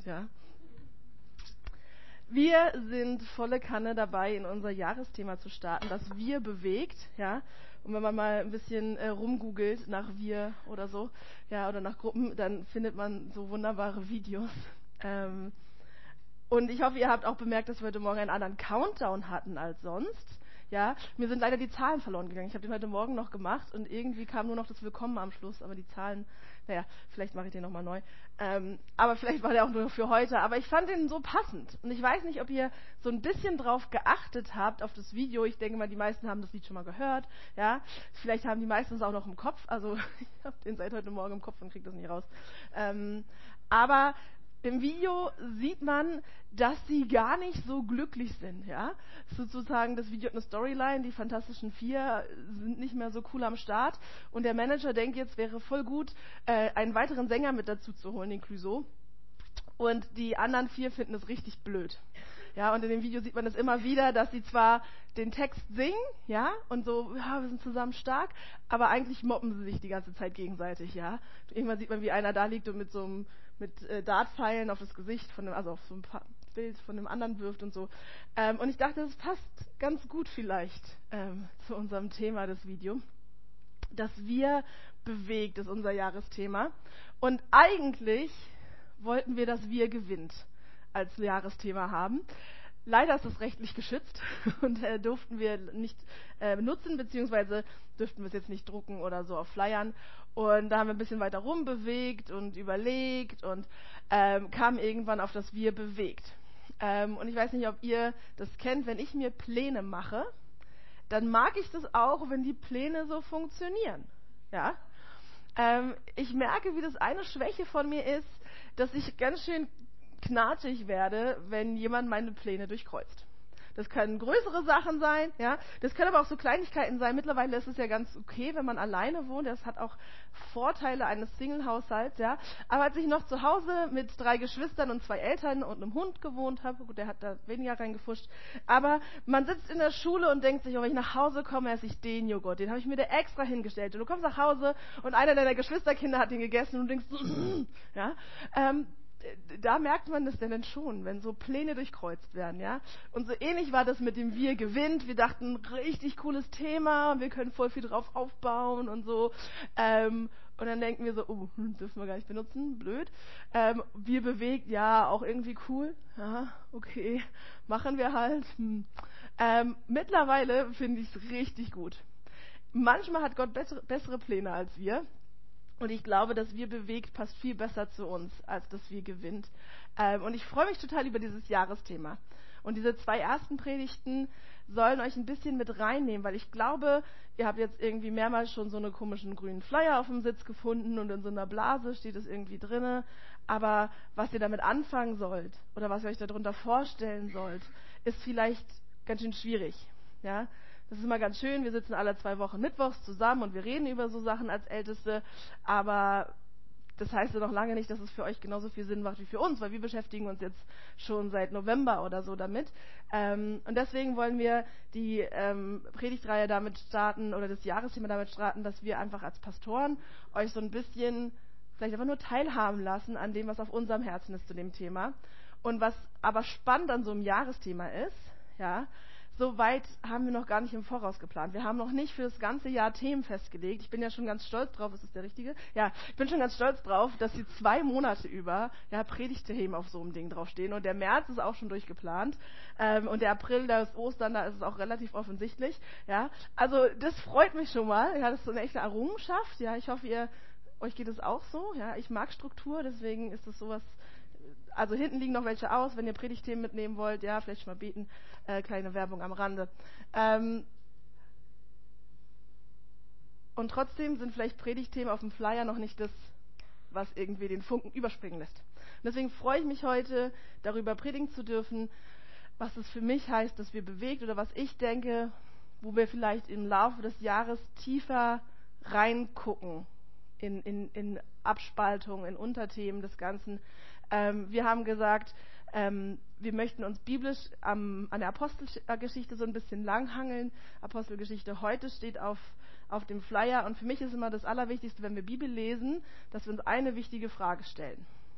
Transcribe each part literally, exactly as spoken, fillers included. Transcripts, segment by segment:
Ja. Wir sind volle Kanne dabei, in unser Jahresthema zu starten, das Wir bewegt, ja. Und wenn man mal ein bisschen äh, rumgoogelt nach Wir oder so, ja, oder nach Gruppen, dann findet man so wunderbare Videos. Ähm, und ich hoffe, ihr habt auch bemerkt, dass wir heute Morgen einen anderen Countdown hatten als sonst. Ja, mir sind leider die Zahlen verloren gegangen. Ich habe den heute Morgen noch gemacht und irgendwie kam nur noch das Willkommen am Schluss, aber die Zahlen, naja, vielleicht mache ich den nochmal neu. Ähm, aber vielleicht war der auch nur für heute. Aber ich fand den so passend. Und ich weiß nicht, ob ihr so ein bisschen drauf geachtet habt, auf das Video. Ich denke mal, die meisten haben das Lied schon mal gehört. Ja, vielleicht haben die meisten es auch noch im Kopf. Also ich habe den seit heute Morgen im Kopf und kriege das nicht raus. Ähm, aber im Video sieht man, dass sie gar nicht so glücklich sind. Ja? Sozusagen, das Video hat eine Storyline, die Fantastischen Vier sind nicht mehr so cool am Start. Und der Manager denkt jetzt, wäre voll gut, äh, einen weiteren Sänger mit dazu zu holen, den Clouseau. Und die anderen vier finden es richtig blöd. Ja, und in dem Video sieht man es immer wieder, dass sie zwar den Text singen, ja, und so, ja, wir sind zusammen stark, aber eigentlich mobben sie sich die ganze Zeit gegenseitig, ja. Irgendwann sieht man, wie einer da liegt und mit so einem mit äh, Dartpfeilen auf das Gesicht von dem, also auf so ein Bild von dem anderen wirft und so. Ähm, und ich dachte, das passt ganz gut vielleicht ähm, zu unserem Thema des Videos. Das Wir bewegt ist unser Jahresthema. Und eigentlich wollten wir das Wir gewinnt als Jahresthema haben. Leider ist es rechtlich geschützt und äh, durften wir nicht äh, nutzen, beziehungsweise dürften wir es jetzt nicht drucken oder so auf Flyern. Und da haben wir ein bisschen weiter rumbewegt und überlegt und ähm, kamen irgendwann auf das Wir bewegt. Ähm, und ich weiß nicht, ob ihr das kennt, wenn ich mir Pläne mache, dann mag ich das auch, wenn die Pläne so funktionieren. Ja? Ähm, ich merke, wie das eine Schwäche von mir ist, dass ich ganz schön knatschig werde, wenn jemand meine Pläne durchkreuzt. Das können größere Sachen sein, ja. Das können aber auch so Kleinigkeiten sein. Mittlerweile ist es ja ganz okay, wenn man alleine wohnt. Das hat auch Vorteile eines Single-Haushalts, ja. Aber als ich noch zu Hause mit drei Geschwistern und zwei Eltern und einem Hund gewohnt habe, gut, der hat da weniger reingefuscht. Aber man sitzt in der Schule und denkt sich, oh, wenn ich nach Hause komme, esse ich den Joghurt. Den habe ich mir da extra hingestellt. Und du kommst nach Hause und einer deiner Geschwisterkinder hat den gegessen und du denkst, ja. Ähm, Da merkt man das denn schon, wenn so Pläne durchkreuzt werden, ja. Und so ähnlich war das mit dem Wir gewinnt. Wir dachten, richtig cooles Thema, wir können voll viel drauf aufbauen und so. Ähm, und dann denken wir so, oh, dürfen wir gar nicht benutzen, blöd. Ähm, wir bewegt, ja, auch irgendwie cool. Ja, okay, machen wir halt. Hm. Ähm, mittlerweile finde ich es richtig gut. Manchmal hat Gott bessere, bessere Pläne als wir. Und ich glaube, dass Wir bewegt passt viel besser zu uns, als dass Wir gewinnt. Ähm, und ich freue mich total über dieses Jahresthema. Und diese zwei ersten Predigten sollen euch ein bisschen mit reinnehmen, weil ich glaube, ihr habt jetzt irgendwie mehrmals schon so einen komischen grünen Flyer auf dem Sitz gefunden und in so einer Blase steht es irgendwie drinne. Aber was ihr damit anfangen sollt oder was ihr euch darunter vorstellen sollt, ist vielleicht ganz schön schwierig. Ja? Das ist immer ganz schön, wir sitzen alle zwei Wochen mittwochs zusammen und wir reden über so Sachen als Älteste, aber das heißt ja noch lange nicht, dass es für euch genauso viel Sinn macht wie für uns, weil wir beschäftigen uns jetzt schon seit November oder so damit. Ähm, und deswegen wollen wir die ähm, Predigtreihe damit starten oder das Jahresthema damit starten, dass wir einfach als Pastoren euch so ein bisschen vielleicht einfach nur teilhaben lassen an dem, was auf unserem Herzen ist zu dem Thema. Und was aber spannend an so einem Jahresthema ist, ja, so weit haben wir noch gar nicht im Voraus geplant. Wir haben noch nicht für das ganze Jahr Themen festgelegt. Ich bin ja schon ganz stolz drauf, ist das der richtige? Ja, ich bin schon ganz stolz drauf, dass hier zwei Monate über ja, Predigtthemen auf so einem Ding draufstehen. Und der März ist auch schon durchgeplant. Ähm, und der April, da ist Ostern, da ist es auch relativ offensichtlich. Ja, also das freut mich schon mal. Ja, das ist so eine echte Errungenschaft. Ja, ich hoffe, ihr, euch geht es auch so. Ja, ich mag Struktur, deswegen ist das sowas. Also hinten liegen noch welche aus, wenn ihr Predigtthemen mitnehmen wollt, ja, vielleicht schon mal beten, äh, kleine Werbung am Rande. Ähm, und trotzdem sind vielleicht Predigtthemen auf dem Flyer noch nicht das, was irgendwie den Funken überspringen lässt. Und deswegen freue ich mich heute, darüber predigen zu dürfen, was es für mich heißt, dass wir bewegt oder was ich denke, wo wir vielleicht im Laufe des Jahres tiefer reingucken in, in, in Abspaltung, in Unterthemen des Ganzen. Ähm, wir haben gesagt, ähm, wir möchten uns biblisch am, an der Apostelgeschichte so ein bisschen langhangeln. Apostelgeschichte heute steht auf, auf dem Flyer. Und für mich ist immer das Allerwichtigste, wenn wir Bibel lesen, dass wir uns eine wichtige Frage stellen.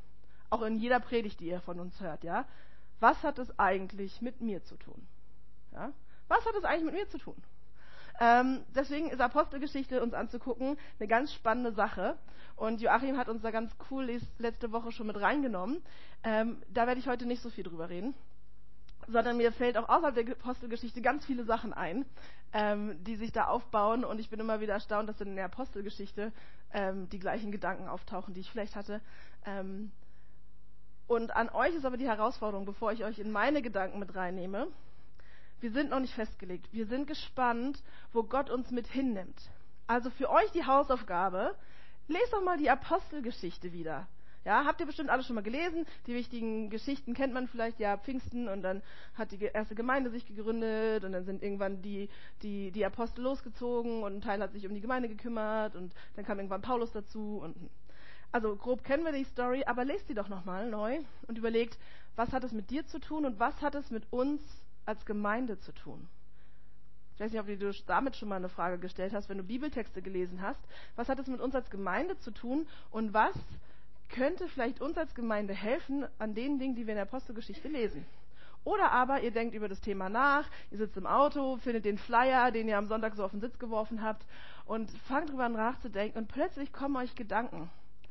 auch in jeder Predigt, die ihr von uns hört, ja. Was hat es eigentlich mit mir zu tun? Ja? Was hat es eigentlich mit mir zu tun? Ähm, deswegen ist Apostelgeschichte uns anzugucken eine ganz spannende Sache. Und Joachim hat uns da ganz cool letzte Woche schon mit reingenommen. Ähm, da werde ich heute nicht so viel drüber reden, sondern mir fällt auch außerhalb der Apostelgeschichte ganz viele Sachen ein, ähm, die sich da aufbauen. Und ich bin immer wieder erstaunt, dass in der Apostelgeschichte ähm, die gleichen Gedanken auftauchen, die ich vielleicht hatte. Ähm, und an euch ist aber die Herausforderung, bevor ich euch in meine Gedanken mit reinnehme. Wir sind noch nicht festgelegt. Wir sind gespannt, wo Gott uns mit hinnimmt. Also für euch die Hausaufgabe, lest doch mal die Apostelgeschichte wieder. Ja, habt ihr bestimmt alle schon mal gelesen. Die wichtigen Geschichten kennt man vielleicht, ja, Pfingsten, und dann hat die erste Gemeinde sich gegründet und dann sind irgendwann die, die, die Apostel losgezogen und ein Teil hat sich um die Gemeinde gekümmert und dann kam irgendwann Paulus dazu. Und also grob kennen wir die Story, aber lest sie doch nochmal neu und überlegt, was hat es mit dir zu tun und was hat es mit uns als Gemeinde zu tun. Ich weiß nicht, ob du damit schon mal eine Frage gestellt hast, wenn du Bibeltexte gelesen hast. Was hat es mit uns als Gemeinde zu tun und was könnte vielleicht uns als Gemeinde helfen an den Dingen, die wir in der Apostelgeschichte lesen? Oder aber ihr denkt über das Thema nach, ihr sitzt im Auto, findet den Flyer, den ihr am Sonntag so auf den Sitz geworfen habt und fangt drüber nachzudenken und plötzlich kommen euch Gedanken.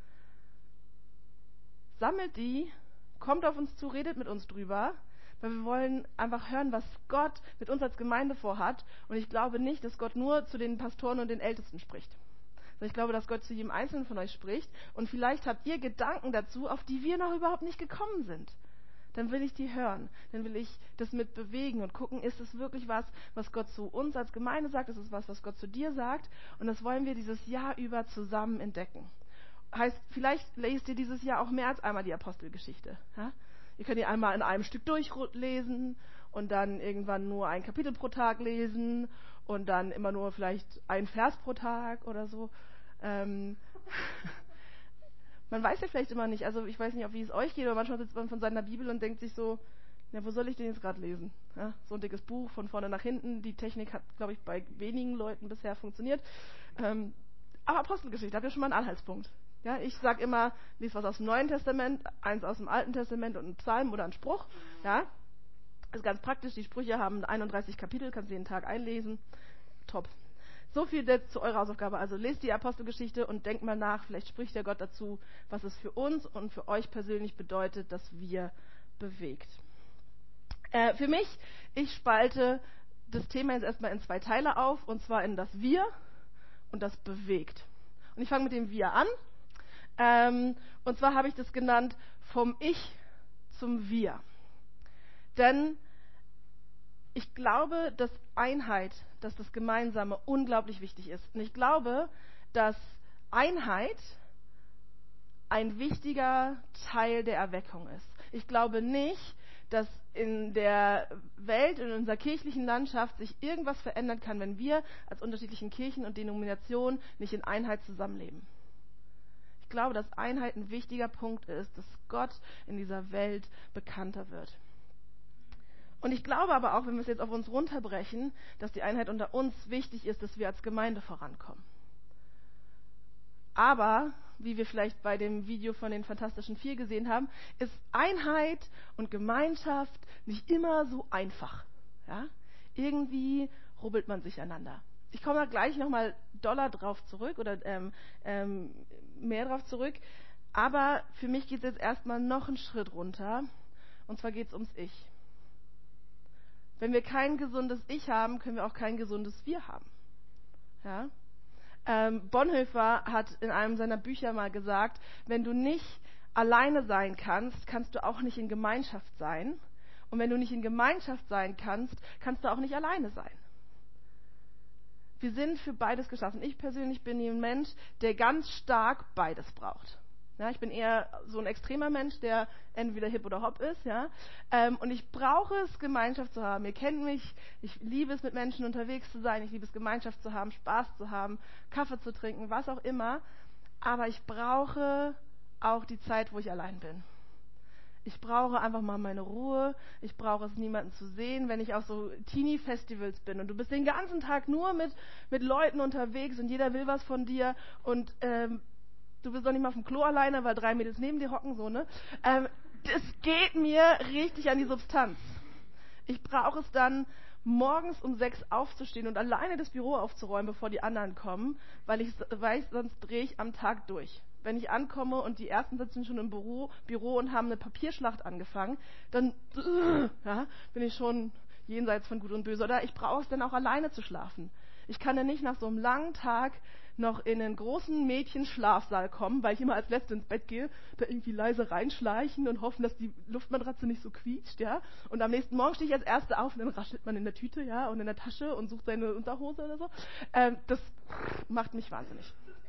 Sammelt die, kommt auf uns zu, redet mit uns drüber, weil wir wollen einfach hören, was Gott mit uns als Gemeinde vorhat. Und ich glaube nicht, dass Gott nur zu den Pastoren und den Ältesten spricht. Sondern ich glaube, dass Gott zu jedem Einzelnen von euch spricht. Und vielleicht habt ihr Gedanken dazu, auf die wir noch überhaupt nicht gekommen sind. Dann will ich die hören. Dann will ich das mit bewegen und gucken, ist es wirklich was, was Gott zu uns als Gemeinde sagt? Ist es was, was Gott zu dir sagt? Und das wollen wir dieses Jahr über zusammen entdecken. Heißt, vielleicht lest ihr dieses Jahr auch mehr als einmal die Apostelgeschichte. Ja? Ihr könnt die einmal in einem Stück durchlesen und dann irgendwann nur ein Kapitel pro Tag lesen und dann immer nur vielleicht ein Vers pro Tag oder so. Ähm man weiß ja vielleicht immer nicht, also ich weiß nicht, wie es euch geht, aber manchmal sitzt man von seiner Bibel und denkt sich so, ja, wo soll ich denn jetzt gerade lesen? Ja, so ein dickes Buch von vorne nach hinten. Die Technik hat, glaube ich, bei wenigen Leuten bisher funktioniert. Ähm, aber Apostelgeschichte, habt ihr schon mal einen Anhaltspunkt? Ja, ich sage immer, lies was aus dem Neuen Testament, eins aus dem Alten Testament und einen Psalm oder einen Spruch. Ja, ist ganz praktisch. Die Sprüche haben einunddreißig Kapitel, kannst du jeden Tag einlesen. Top. So viel jetzt zu eurer Hausaufgabe. Also lest die Apostelgeschichte und denkt mal nach. Vielleicht spricht der Gott dazu, was es für uns und für euch persönlich bedeutet, dass wir bewegt. Äh, für mich, ich spalte das Thema jetzt erstmal in zwei Teile auf, und zwar in das Wir und das bewegt. Und ich fange mit dem Wir an. Ähm, und zwar habe ich das genannt, vom Ich zum Wir. Denn ich glaube, dass Einheit, dass das Gemeinsame unglaublich wichtig ist. Und ich glaube, dass Einheit ein wichtiger Teil der Erweckung ist. Ich glaube nicht, dass in der Welt, in unserer kirchlichen Landschaft sich irgendwas verändern kann, wenn wir als unterschiedlichen Kirchen und Denominationen nicht in Einheit zusammenleben. Ich glaube, dass Einheit ein wichtiger Punkt ist, dass Gott in dieser Welt bekannter wird. Und ich glaube aber auch, wenn wir es jetzt auf uns runterbrechen, dass die Einheit unter uns wichtig ist, dass wir als Gemeinde vorankommen. Aber, wie wir vielleicht bei dem Video von den Fantastischen Vier gesehen haben, ist Einheit und Gemeinschaft nicht immer so einfach. Ja? Irgendwie rubbelt man sich einander. Ich komme da gleich nochmal doller drauf zurück oder ähm, ähm, mehr drauf zurück. Aber für mich geht es jetzt erstmal noch einen Schritt runter. Und zwar geht es ums Ich. Wenn wir kein gesundes Ich haben, können wir auch kein gesundes Wir haben. Ja? Ähm, Bonhoeffer hat in einem seiner Bücher mal gesagt, wenn du nicht alleine sein kannst, kannst du auch nicht in Gemeinschaft sein. Und wenn du nicht in Gemeinschaft sein kannst, kannst du auch nicht alleine sein. Wir sind für beides geschaffen. Ich persönlich bin ein Mensch, der ganz stark beides braucht. Ja, ich bin eher so ein extremer Mensch, der entweder hip oder hop ist. Ja? Ähm, und ich brauche es, Gemeinschaft zu haben. Ihr kennt mich, ich liebe es, mit Menschen unterwegs zu sein. Ich liebe es, Gemeinschaft zu haben, Spaß zu haben, Kaffee zu trinken, was auch immer. Aber ich brauche auch die Zeit, wo ich allein bin. Ich brauche einfach mal meine Ruhe. Ich brauche es, niemanden zu sehen, wenn ich auf so Teenie-Festivals bin. Und du bist den ganzen Tag nur mit, mit Leuten unterwegs und jeder will was von dir. Und ähm, Du bist doch nicht mal auf dem Klo alleine, weil drei Mädels neben dir hocken, so, ne? Ähm, das geht mir richtig an die Substanz. Ich brauche es dann, morgens um sechs aufzustehen und alleine das Büro aufzuräumen, bevor die anderen kommen, weil ich weiß, sonst drehe ich am Tag durch. Wenn ich ankomme und die ersten sitzen schon im Büro, Büro und haben eine Papierschlacht angefangen, dann äh, ja, bin ich schon jenseits von Gut und Böse. Oder ich brauche es dann auch alleine zu schlafen. Ich kann ja nicht nach so einem langen Tag noch in einen großen Mädchenschlafsaal kommen, weil ich immer als Letzte ins Bett gehe, da irgendwie leise reinschleichen und hoffen, dass die Luftmatratze nicht so quietscht, ja. Und am nächsten Morgen stehe ich als Erste auf und dann raschelt man in der Tüte, ja, und in der Tasche und sucht seine Unterhose oder so. Ähm, das macht mich wahnsinnig.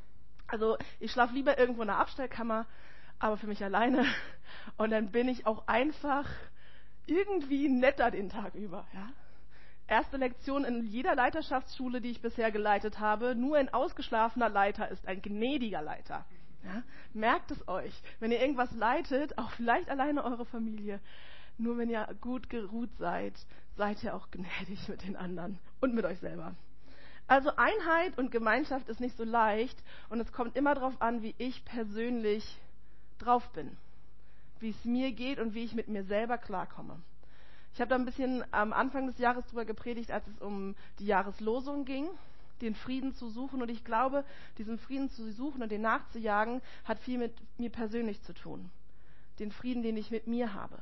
Also ich schlafe lieber irgendwo in einer Abstellkammer, aber für mich alleine. Und dann bin ich auch einfach irgendwie netter den Tag über, ja. Erste Lektion in jeder Leiterschaftsschule, die ich bisher geleitet habe: Nur ein ausgeschlafener Leiter ist ein gnädiger Leiter. Ja? Merkt es euch, wenn ihr irgendwas leitet, auch vielleicht alleine eure Familie, nur wenn ihr gut geruht seid, seid ihr auch gnädig mit den anderen und mit euch selber. Also Einheit und Gemeinschaft ist nicht so leicht und es kommt immer darauf an, wie ich persönlich drauf bin, wie es mir geht und wie ich mit mir selber klarkomme. Ich habe da ein bisschen am Anfang des Jahres drüber gepredigt, als es um die Jahreslosung ging, den Frieden zu suchen. Und ich glaube, diesen Frieden zu suchen und den nachzujagen, hat viel mit mir persönlich zu tun. Den Frieden, den ich mit mir habe.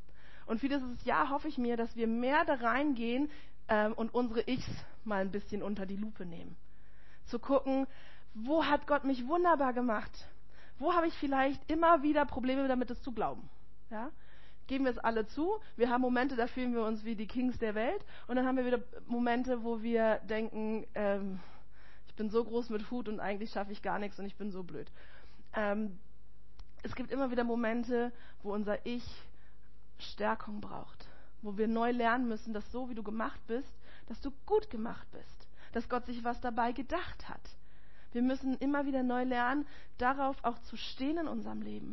Und für dieses Jahr hoffe ich mir, dass wir mehr da reingehen ähm, und unsere Ichs mal ein bisschen unter die Lupe nehmen. Zu gucken, wo hat Gott mich wunderbar gemacht? Wo habe ich vielleicht immer wieder Probleme damit, es zu glauben? Ja? Geben wir es alle zu. Wir haben Momente, da fühlen wir uns wie die Kings der Welt. Und dann haben wir wieder Momente, wo wir denken, ähm, ich bin so groß mit Hut und eigentlich schaffe ich gar nichts und ich bin so blöd. Ähm, es gibt immer wieder Momente, wo unser Ich Stärkung braucht. Wo wir neu lernen müssen, dass so wie du gemacht bist, dass du gut gemacht bist. Dass Gott sich was dabei gedacht hat. Wir müssen immer wieder neu lernen, darauf auch zu stehen in unserem Leben.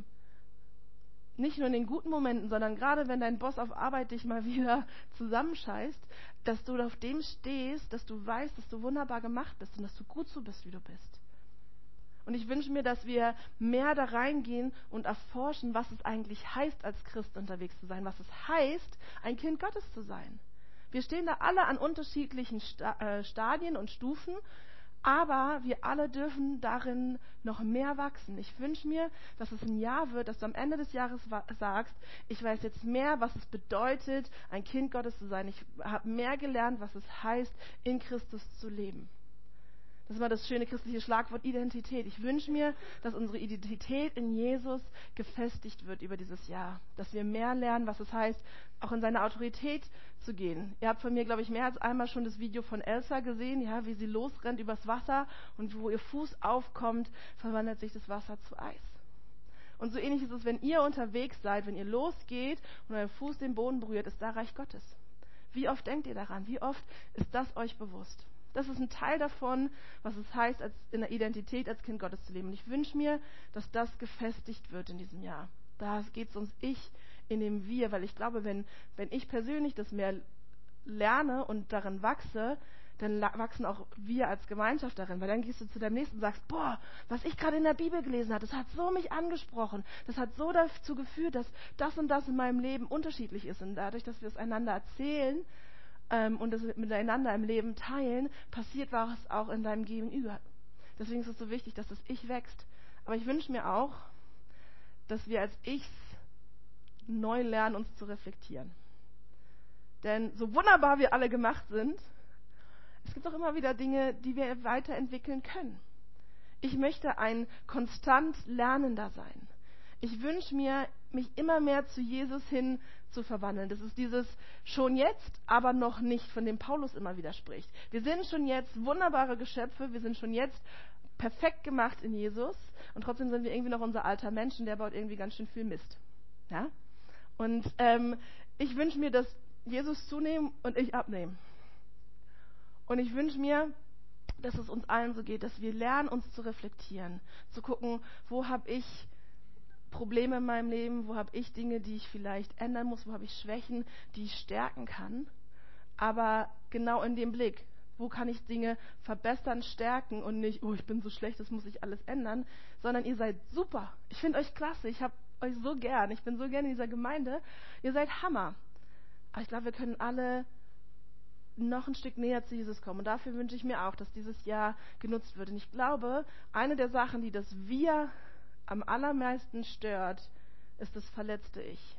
Nicht nur in den guten Momenten, sondern gerade wenn dein Boss auf Arbeit dich mal wieder zusammenscheißt, dass du auf dem stehst, dass du weißt, dass du wunderbar gemacht bist und dass du gut so bist, wie du bist. Und ich wünsche mir, dass wir mehr da reingehen und erforschen, was es eigentlich heißt, als Christ unterwegs zu sein, was es heißt, ein Kind Gottes zu sein. Wir stehen da alle an unterschiedlichen Sta- äh, Stadien und Stufen, aber wir alle dürfen darin noch mehr wachsen. Ich wünsche mir, dass es ein Jahr wird, dass du am Ende des Jahres wa- sagst, ich weiß jetzt mehr, was es bedeutet, ein Kind Gottes zu sein. Ich habe mehr gelernt, was es heißt, in Christus zu leben. Das ist mal das schöne christliche Schlagwort Identität. Ich wünsche mir, dass unsere Identität in Jesus gefestigt wird über dieses Jahr. Dass wir mehr lernen, was es heißt, auch in seine Autorität zu gehen. Ihr habt von mir, glaube ich, mehr als einmal schon das Video von Elsa gesehen, ja, wie sie losrennt übers Wasser und wo ihr Fuß aufkommt, verwandelt sich das Wasser zu Eis. Und so ähnlich ist es, wenn ihr unterwegs seid, wenn ihr losgeht und euer Fuß den Boden berührt, ist da Reich Gottes. Wie oft denkt ihr daran? Wie oft ist das euch bewusst? Das ist ein Teil davon, was es heißt, als in der Identität als Kind Gottes zu leben. Und ich wünsche mir, dass das gefestigt wird in diesem Jahr. Da geht es ums Ich in dem Wir, weil ich glaube, wenn, wenn ich persönlich das mehr lerne und darin wachse, dann wachsen auch wir als Gemeinschaft darin. Weil dann gehst du zu deinem Nächsten und sagst, boah, was ich gerade in der Bibel gelesen habe, das hat so mich angesprochen. Das hat so dazu geführt, dass das und das in meinem Leben unterschiedlich ist. Und dadurch, dass wir es einander erzählen, Ähm, und das miteinander im Leben teilen, passiert was auch in deinem Gegenüber. Deswegen ist es so wichtig, dass das Ich wächst. Aber ich wünsche mir auch, dass wir als Ichs neu lernen, uns zu reflektieren. Denn so wunderbar wir alle gemacht sind, es gibt auch immer wieder Dinge, die wir weiterentwickeln können. Ich möchte ein konstant Lernender sein. Ich wünsche mir, mich immer mehr zu Jesus hin zu verwandeln. Das ist dieses schon jetzt, aber noch nicht, von dem Paulus immer wieder spricht. Wir sind schon jetzt wunderbare Geschöpfe, wir sind schon jetzt perfekt gemacht in Jesus und trotzdem sind wir irgendwie noch unser alter Mensch und der baut irgendwie ganz schön viel Mist. Ja? Und ähm, ich wünsche mir, dass Jesus zunehmen und ich abnehmen. Und ich wünsche mir, dass es uns allen so geht, dass wir lernen, uns zu reflektieren, zu gucken, wo habe ich Probleme in meinem Leben, wo habe ich Dinge, die ich vielleicht ändern muss, wo habe ich Schwächen, die ich stärken kann. Aber genau in dem Blick, Wo kann ich Dinge verbessern, stärken und nicht, oh, ich bin so schlecht, das muss ich alles ändern, sondern ihr seid super. Ich finde euch klasse, ich habe euch so gern, ich bin so gern in dieser Gemeinde. Ihr seid Hammer. Aber ich glaube, wir können alle noch ein Stück näher zu Jesus kommen. Und dafür wünsche ich mir auch, dass dieses Jahr genutzt wird. Und ich glaube, eine der Sachen, die das Wir am allermeisten stört, ist das verletzte Ich.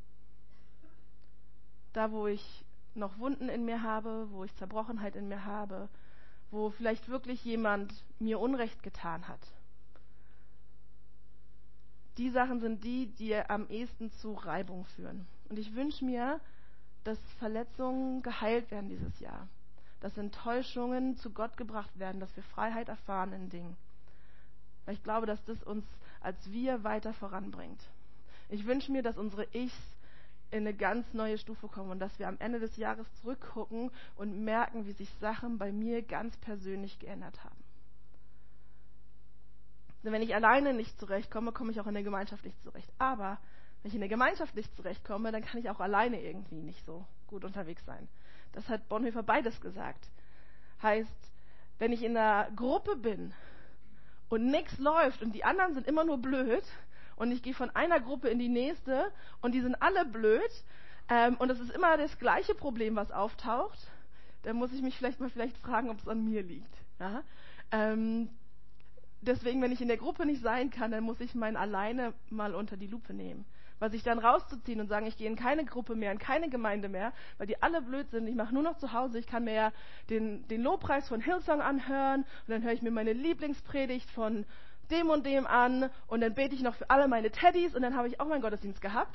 Da, wo ich noch Wunden in mir habe, wo ich Zerbrochenheit in mir habe, wo vielleicht wirklich jemand mir Unrecht getan hat. Die Sachen sind die, die am ehesten zu Reibung führen. Und ich wünsche mir, dass Verletzungen geheilt werden dieses Jahr. Dass Enttäuschungen zu Gott gebracht werden, dass wir Freiheit erfahren in Dingen. Weil ich glaube, dass das uns als Wir weiter voranbringt. Ich wünsche mir, dass unsere Ichs in eine ganz neue Stufe kommen und dass wir am Ende des Jahres zurückgucken und merken, wie sich Sachen bei mir ganz persönlich geändert haben. Denn wenn ich alleine nicht zurechtkomme, komme ich auch in der Gemeinschaft nicht zurecht. Aber wenn ich in der Gemeinschaft nicht zurechtkomme, dann kann ich auch alleine irgendwie nicht so gut unterwegs sein. Das hat Bonhoeffer beides gesagt. Heißt, wenn ich in einer Gruppe bin und nichts läuft und die anderen sind immer nur blöd und ich gehe von einer Gruppe in die nächste und die sind alle blöd ähm, und es ist immer das gleiche Problem, was auftaucht, dann muss ich mich vielleicht mal vielleicht fragen, ob es an mir liegt. Ja? Ähm, deswegen, wenn ich in der Gruppe nicht sein kann, dann muss ich mein Alleine mal unter die Lupe nehmen. Weil sich dann rauszuziehen und sagen, ich gehe in keine Gruppe mehr, in keine Gemeinde mehr, weil die alle blöd sind, ich mache nur noch zu Hause, ich kann mir ja den, den Lobpreis von Hillsong anhören und dann höre ich mir meine Lieblingspredigt von dem und dem an und dann bete ich noch für alle meine Teddys und dann habe ich auch meinen Gottesdienst gehabt.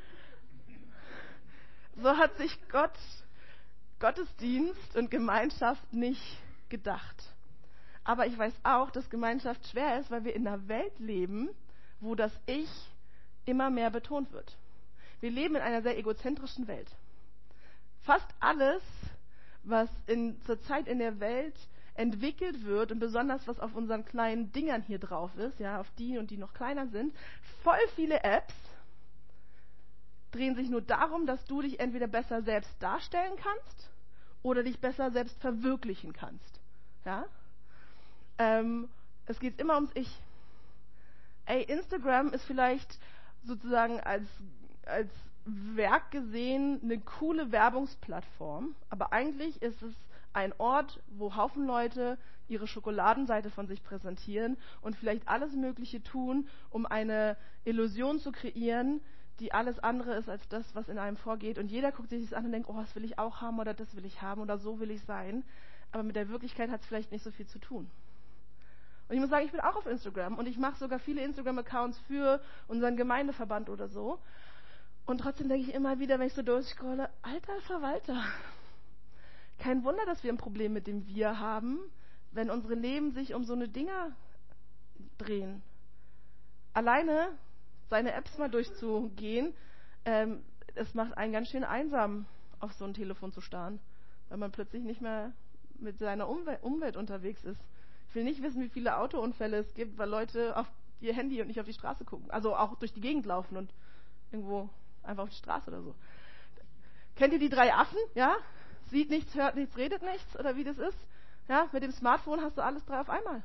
So hat sich Gott, Gottesdienst und Gemeinschaft nicht gedacht. Aber ich weiß auch, dass Gemeinschaft schwer ist, weil wir in einer Welt leben, wo das Ich immer mehr betont wird. Wir leben in einer sehr egozentrischen Welt. Fast alles, was in, zurzeit in der Welt entwickelt wird und besonders was auf unseren kleinen Dingern hier drauf ist, ja, auf die und die noch kleiner sind, voll viele Apps drehen sich nur darum, dass du dich entweder besser selbst darstellen kannst oder dich besser selbst verwirklichen kannst. Ja? Ähm, es geht immer ums Ich. Ey, Instagram ist vielleicht sozusagen als, als Werk gesehen eine coole Werbungsplattform, aber eigentlich ist es ein Ort, wo Haufen Leute ihre Schokoladenseite von sich präsentieren und vielleicht alles Mögliche tun, um eine Illusion zu kreieren, die alles andere ist als das, was in einem vorgeht. Und jeder guckt sich das an und denkt, oh, das will ich auch haben oder das will ich haben oder so will ich sein. Aber mit der Wirklichkeit hat es vielleicht nicht so viel zu tun. Und ich muss sagen, ich bin auch auf Instagram und ich mache sogar viele Instagram-Accounts für unseren Gemeindeverband oder so. Und trotzdem denke ich immer wieder, wenn ich so durchscrolle, alter Verwalter, kein Wunder, dass wir ein Problem mit dem Wir haben, wenn unsere Leben sich um so eine Dinger drehen. Alleine seine Apps mal durchzugehen, ähm, es macht einen ganz schön einsam, auf so ein Telefon zu starren, weil man plötzlich nicht mehr mit seiner Umwelt, Umwelt unterwegs ist. Ich will nicht wissen, wie viele Autounfälle es gibt, weil Leute auf ihr Handy und nicht auf die Straße gucken. Also auch durch die Gegend laufen und irgendwo einfach auf die Straße oder so. Kennt ihr die drei Affen? Ja? Sieht nichts, hört nichts, redet nichts oder wie das ist? Ja? Mit dem Smartphone hast du alles drei auf einmal.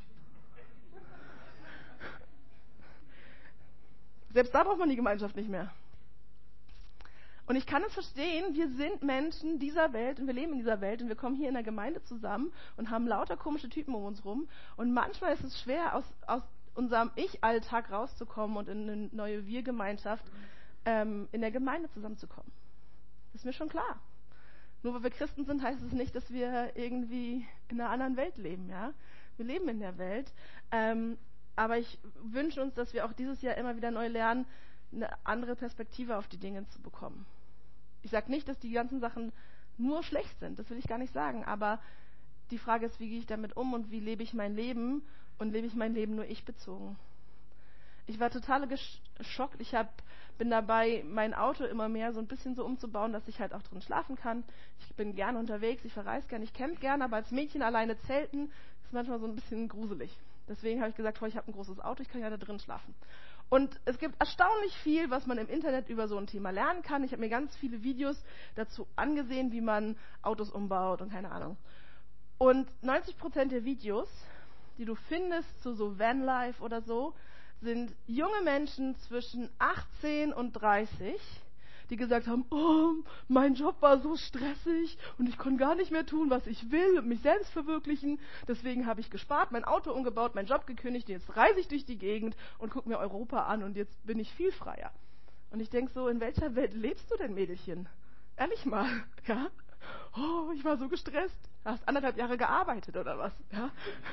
Selbst da braucht man die Gemeinschaft nicht mehr. Und ich kann es verstehen, wir sind Menschen dieser Welt und wir leben in dieser Welt und wir kommen hier in der Gemeinde zusammen und haben lauter komische Typen um uns rum. Und manchmal ist es schwer, aus, aus unserem Ich-Alltag rauszukommen und in eine neue Wir-Gemeinschaft ähm, in der Gemeinde zusammenzukommen. Das ist mir schon klar. Nur weil wir Christen sind, heißt es nicht, dass wir irgendwie in einer anderen Welt leben. Ja? Wir leben in der Welt. Ähm, aber ich wünsche uns, dass wir auch dieses Jahr immer wieder neu lernen, eine andere Perspektive auf die Dinge zu bekommen. Ich sage nicht, dass die ganzen Sachen nur schlecht sind, das will ich gar nicht sagen, aber die Frage ist, wie gehe ich damit um und wie lebe ich mein Leben und lebe ich mein Leben nur ich bezogen. Ich war total geschockt, ich hab, bin dabei, mein Auto immer mehr so ein bisschen so umzubauen, dass ich halt auch drin schlafen kann. Ich bin gerne unterwegs, ich verreise gerne, ich camp gerne, aber als Mädchen alleine zelten ist manchmal so ein bisschen gruselig. Deswegen habe ich gesagt, oh, ich habe ein großes Auto, ich kann ja da drin schlafen. Und es gibt erstaunlich viel, was man im Internet über so ein Thema lernen kann. Ich habe mir ganz viele Videos dazu angesehen, wie man Autos umbaut und keine Ahnung. Und neunzig Prozent der Videos, die du findest zu so Vanlife oder so, sind junge Menschen zwischen achtzehn und dreißig, die gesagt haben, oh, mein Job war so stressig und ich konnte gar nicht mehr tun, was ich will und mich selbst verwirklichen. Deswegen habe ich gespart, mein Auto umgebaut, meinen Job gekündigt und jetzt reise ich durch die Gegend und gucke mir Europa an und jetzt bin ich viel freier. Und ich denke so, in welcher Welt lebst du denn, Mädelchen? Ehrlich mal, ja? Oh, ich war so gestresst. Hast anderthalb Jahre gearbeitet oder was? Ja?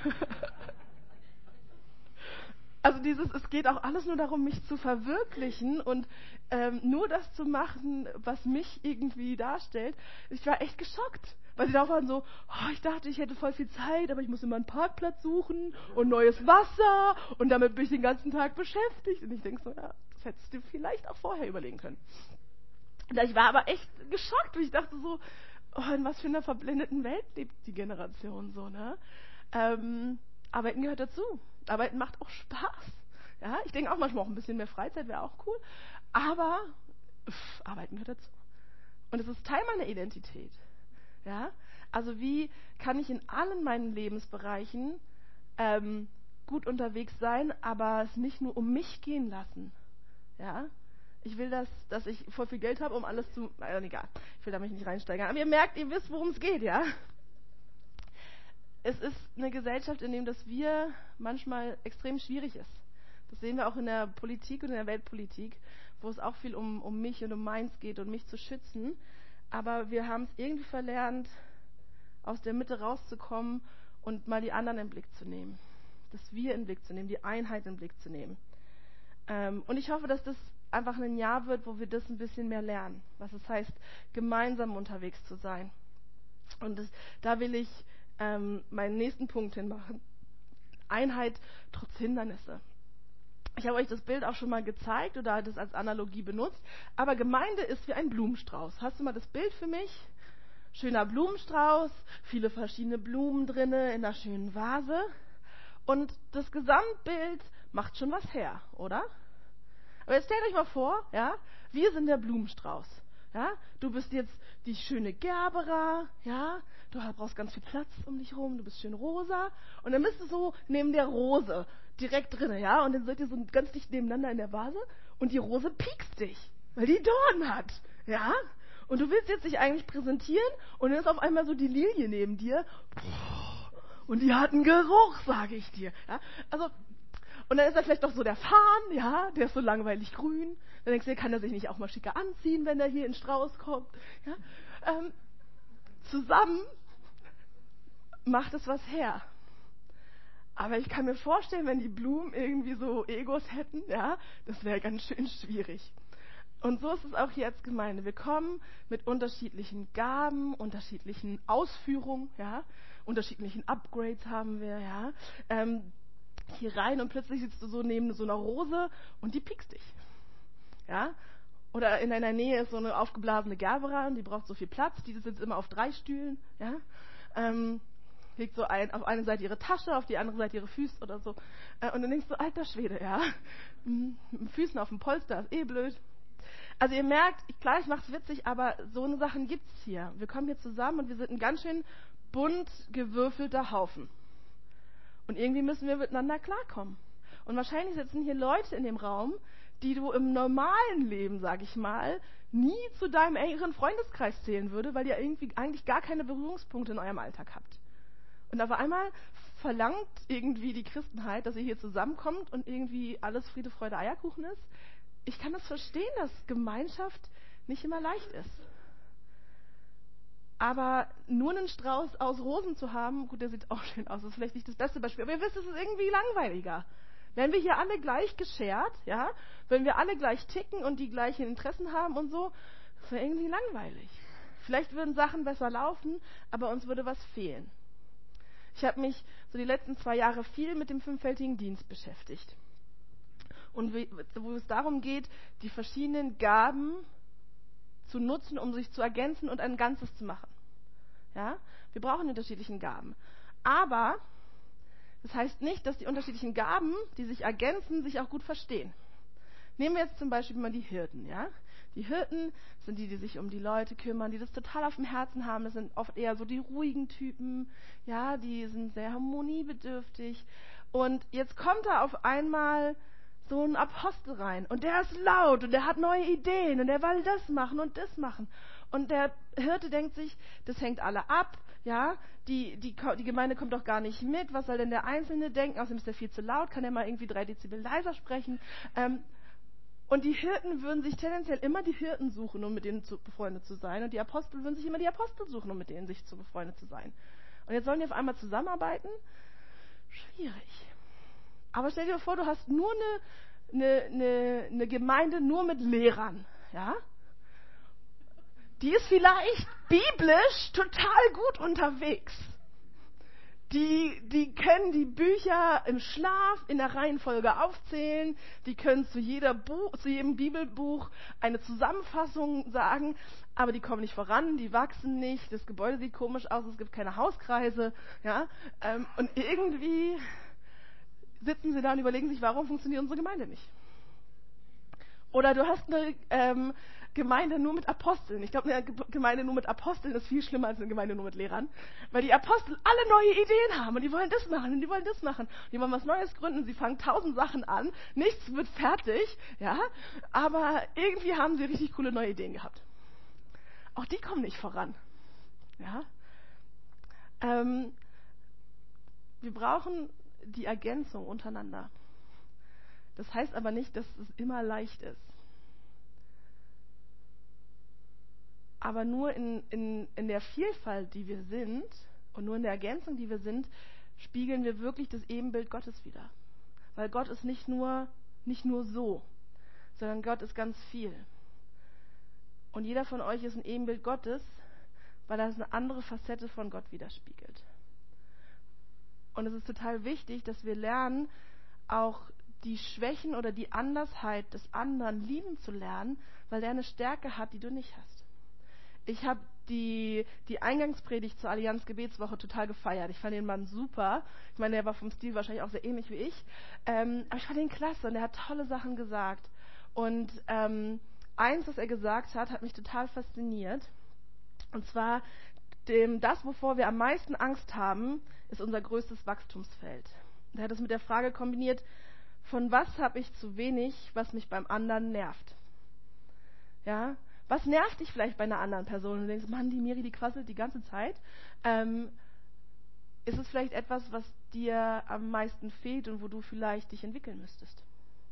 Also dieses, es geht auch alles nur darum, mich zu verwirklichen und ähm, nur das zu machen, was mich irgendwie darstellt. Ich war echt geschockt, weil sie da waren so, oh, ich dachte, ich hätte voll viel Zeit, aber ich muss immer einen Parkplatz suchen und neues Wasser und damit bin ich den ganzen Tag beschäftigt. Und ich denke so, ja, das hättest du vielleicht auch vorher überlegen können. Und ich war aber echt geschockt, und ich dachte so, oh, in was für einer verblendeten Welt lebt die Generation so, ne? Ähm, Arbeiten gehört dazu. Arbeiten macht auch Spaß. Ja, ich denke auch manchmal auch ein bisschen mehr Freizeit wäre auch cool. Aber pff, Arbeiten gehört dazu. Und es ist Teil meiner Identität. Ja, also wie kann ich in allen meinen Lebensbereichen ähm, gut unterwegs sein, aber es nicht nur um mich gehen lassen. Ja, ich will, dass, dass ich voll viel Geld habe, um alles zu... Äh, egal, ich will da mich nicht reinsteigern. Aber ihr merkt, ihr wisst, worum es geht, ja? Es ist eine Gesellschaft, in der das Wir manchmal extrem schwierig ist. Das sehen wir auch in der Politik und in der Weltpolitik, wo es auch viel um, um mich und um meins geht und mich zu schützen. Aber wir haben es irgendwie verlernt, aus der Mitte rauszukommen und mal die anderen in den Blick zu nehmen. Das Wir in den Blick zu nehmen, die Einheit in den Blick zu nehmen. Ähm, und ich hoffe, dass das einfach ein Jahr wird, wo wir das ein bisschen mehr lernen, was es heißt, gemeinsam unterwegs zu sein. Und das, da will ich ähm, meinen nächsten Punkt hinmachen. Einheit trotz Hindernisse. Ich habe euch das Bild auch schon mal gezeigt oder das als Analogie benutzt, aber Gemeinde ist wie ein Blumenstrauß. Hast du mal das Bild für mich? Schöner Blumenstrauß, viele verschiedene Blumen drinne in einer schönen Vase. Und das Gesamtbild macht schon was her, oder? Aber jetzt stellt euch mal vor, ja, wir sind der Blumenstrauß. Ja, du bist jetzt die schöne Gerbera, ja, du brauchst ganz viel Platz um dich rum, du bist schön rosa und dann bist du so neben der Rose direkt drinne, ja, und dann seid ihr so ganz dicht nebeneinander in der Vase und die Rose piekst dich, weil die Dornen hat, ja, und du willst jetzt dich eigentlich präsentieren und dann ist auf einmal so die Lilie neben dir und die hat einen Geruch, sage ich dir, ja, also und dann ist da vielleicht noch so der Farn, ja, der ist so langweilig grün. Dann denkst du, kann er sich nicht auch mal schicker anziehen, wenn er hier in Strauß kommt? Ja? Ähm, zusammen macht es was her. Aber ich kann mir vorstellen, wenn die Blumen irgendwie so Egos hätten, ja, das wäre ganz schön schwierig. Und so ist es auch hier als Gemeinde. Wir kommen mit unterschiedlichen Gaben, unterschiedlichen Ausführungen, ja, unterschiedlichen Upgrades haben wir, ja. Ähm, hier rein und plötzlich sitzt du so neben so einer Rose und die piekst dich. Ja? Oder in deiner Nähe ist so eine aufgeblasene Gerbera und die braucht so viel Platz, die sitzt immer auf drei Stühlen. Ja? Ähm, legt so ein, auf eine Seite ihre Tasche, auf die andere Seite ihre Füße oder so. Äh, und dann denkst du, alter Schwede, ja. Mit Füßen auf dem Polster ist eh blöd. Also ihr merkt, klar, ich mach's witzig, aber so eine Sachen gibt's hier. Wir kommen hier zusammen und wir sind ein ganz schön bunt gewürfelter Haufen. Und irgendwie müssen wir miteinander klarkommen. Und wahrscheinlich sitzen hier Leute in dem Raum, die du im normalen Leben, sag ich mal, nie zu deinem engeren Freundeskreis zählen würde, weil ihr irgendwie eigentlich gar keine Berührungspunkte in eurem Alltag habt. Und auf einmal verlangt irgendwie die Christenheit, dass ihr hier zusammenkommt und irgendwie alles Friede, Freude, Eierkuchen ist. Ich kann das verstehen, dass Gemeinschaft nicht immer leicht ist. Aber nur einen Strauß aus Rosen zu haben, gut, der sieht auch schön aus, das ist vielleicht nicht das beste Beispiel, aber ihr wisst, es ist irgendwie langweiliger. Wenn wir hier alle gleich geschert, ja, wenn wir alle gleich ticken und die gleichen Interessen haben und so, das wäre irgendwie langweilig. Vielleicht würden Sachen besser laufen, aber uns würde was fehlen. Ich habe mich so die letzten zwei Jahre viel mit dem fünffältigen Dienst beschäftigt. Und wo es darum geht, die verschiedenen Gaben zu nutzen, um sich zu ergänzen und ein Ganzes zu machen. Ja? Wir brauchen unterschiedliche Gaben. Aber das heißt nicht, dass die unterschiedlichen Gaben, die sich ergänzen, sich auch gut verstehen. Nehmen wir jetzt zum Beispiel mal die Hirten. Ja? Die Hirten sind die, die sich um die Leute kümmern, die das total auf dem Herzen haben. Das sind oft eher so die ruhigen Typen, ja, die sind sehr harmoniebedürftig. Und jetzt kommt da auf einmal so ein Apostel rein und der ist laut und der hat neue Ideen und der will das machen und das machen. Und der Hirte denkt sich, das hängt alle ab, ja, die, die, die Gemeinde kommt doch gar nicht mit, was soll denn der Einzelne denken, außerdem ist der viel zu laut, kann er mal irgendwie drei Dezibel leiser sprechen. Ähm, und die Hirten würden sich tendenziell immer die Hirten suchen, um mit denen zu, befreundet zu sein, und die Apostel würden sich immer die Apostel suchen, um mit denen sich zu befreundet zu sein. Und jetzt sollen die auf einmal zusammenarbeiten? Schwierig. Aber stell dir vor, du hast nur eine, eine, eine, eine Gemeinde nur mit Lehrern, ja? Die ist vielleicht biblisch total gut unterwegs. Die, die können die Bücher im Schlaf in der Reihenfolge aufzählen. Die können zu, jeder Buch, zu jedem Bibelbuch eine Zusammenfassung sagen. Aber die kommen nicht voran, die wachsen nicht. Das Gebäude sieht komisch aus, es gibt keine Hauskreise. Ja? Ähm, und irgendwie sitzen sie da und überlegen sich, warum funktioniert unsere Gemeinde nicht. Oder du hast eine ähm, Gemeinde nur mit Aposteln. Ich glaube, eine Gemeinde nur mit Aposteln ist viel schlimmer als eine Gemeinde nur mit Lehrern. Weil die Apostel alle neue Ideen haben und die wollen das machen und die wollen das machen. Die wollen was Neues gründen, sie fangen tausend Sachen an, nichts wird fertig, ja, aber irgendwie haben sie richtig coole neue Ideen gehabt. Auch die kommen nicht voran. Ja. Ähm, wir brauchen die Ergänzung untereinander. Das heißt aber nicht, dass es immer leicht ist. Aber nur in, in, in der Vielfalt, die wir sind, und nur in der Ergänzung, die wir sind, spiegeln wir wirklich das Ebenbild Gottes wider. Weil Gott ist nicht nur, nicht nur so, sondern Gott ist ganz viel. Und jeder von euch ist ein Ebenbild Gottes, weil er eine andere Facette von Gott widerspiegelt. Und es ist total wichtig, dass wir lernen, auch die Schwächen oder die Andersheit des anderen lieben zu lernen, weil der eine Stärke hat, die du nicht hast. Ich habe die, die Eingangspredigt zur Allianz Gebetswoche total gefeiert. Ich fand den Mann super. Ich meine, der war vom Stil wahrscheinlich auch sehr ähnlich wie ich. Ähm, aber ich fand ihn klasse und er hat tolle Sachen gesagt. Und ähm, eins, was er gesagt hat, hat mich total fasziniert. Und zwar, dem, das, wovor wir am meisten Angst haben, ist unser größtes Wachstumsfeld. Und er hat es mit der Frage kombiniert, von was habe ich zu wenig, was mich beim anderen nervt? Ja, was nervt dich vielleicht bei einer anderen Person? Und du denkst, Mann, die Miri, die quasselt die ganze Zeit. Ähm, ist es vielleicht etwas, was dir am meisten fehlt und wo du vielleicht dich entwickeln müsstest?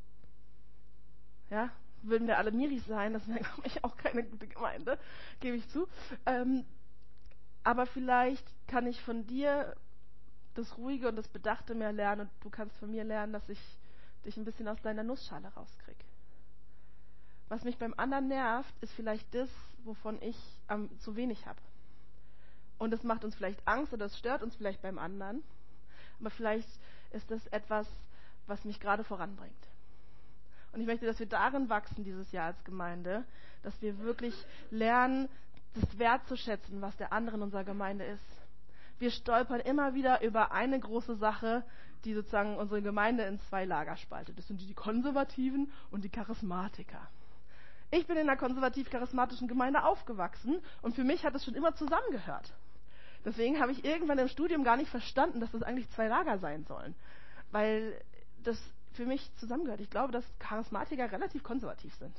Ja, würden wir alle Miris sein, das wäre, glaube ich, auch keine gute Gemeinde, gebe ich zu. Ähm, aber vielleicht kann ich von dir das Ruhige und das Bedachte mehr lernen und du kannst von mir lernen, dass ich dich ein bisschen aus deiner Nussschale rauskriege. Was mich beim anderen nervt, ist vielleicht das, wovon ich ähm, zu wenig habe. Und das macht uns vielleicht Angst oder das stört uns vielleicht beim anderen. Aber vielleicht ist das etwas, was mich gerade voranbringt. Und ich möchte, dass wir darin wachsen dieses Jahr als Gemeinde, dass wir wirklich lernen, das wertzuschätzen, was der andere in unserer Gemeinde ist. Wir stolpern immer wieder über eine große Sache, die sozusagen unsere Gemeinde in zwei Lager spaltet. Das sind die Konservativen und die Charismatiker. Ich bin in einer konservativ-charismatischen Gemeinde aufgewachsen und für mich hat es schon immer zusammengehört. Deswegen habe ich irgendwann im Studium gar nicht verstanden, dass das eigentlich zwei Lager sein sollen. Weil das für mich zusammengehört. Ich glaube, dass Charismatiker relativ konservativ sind.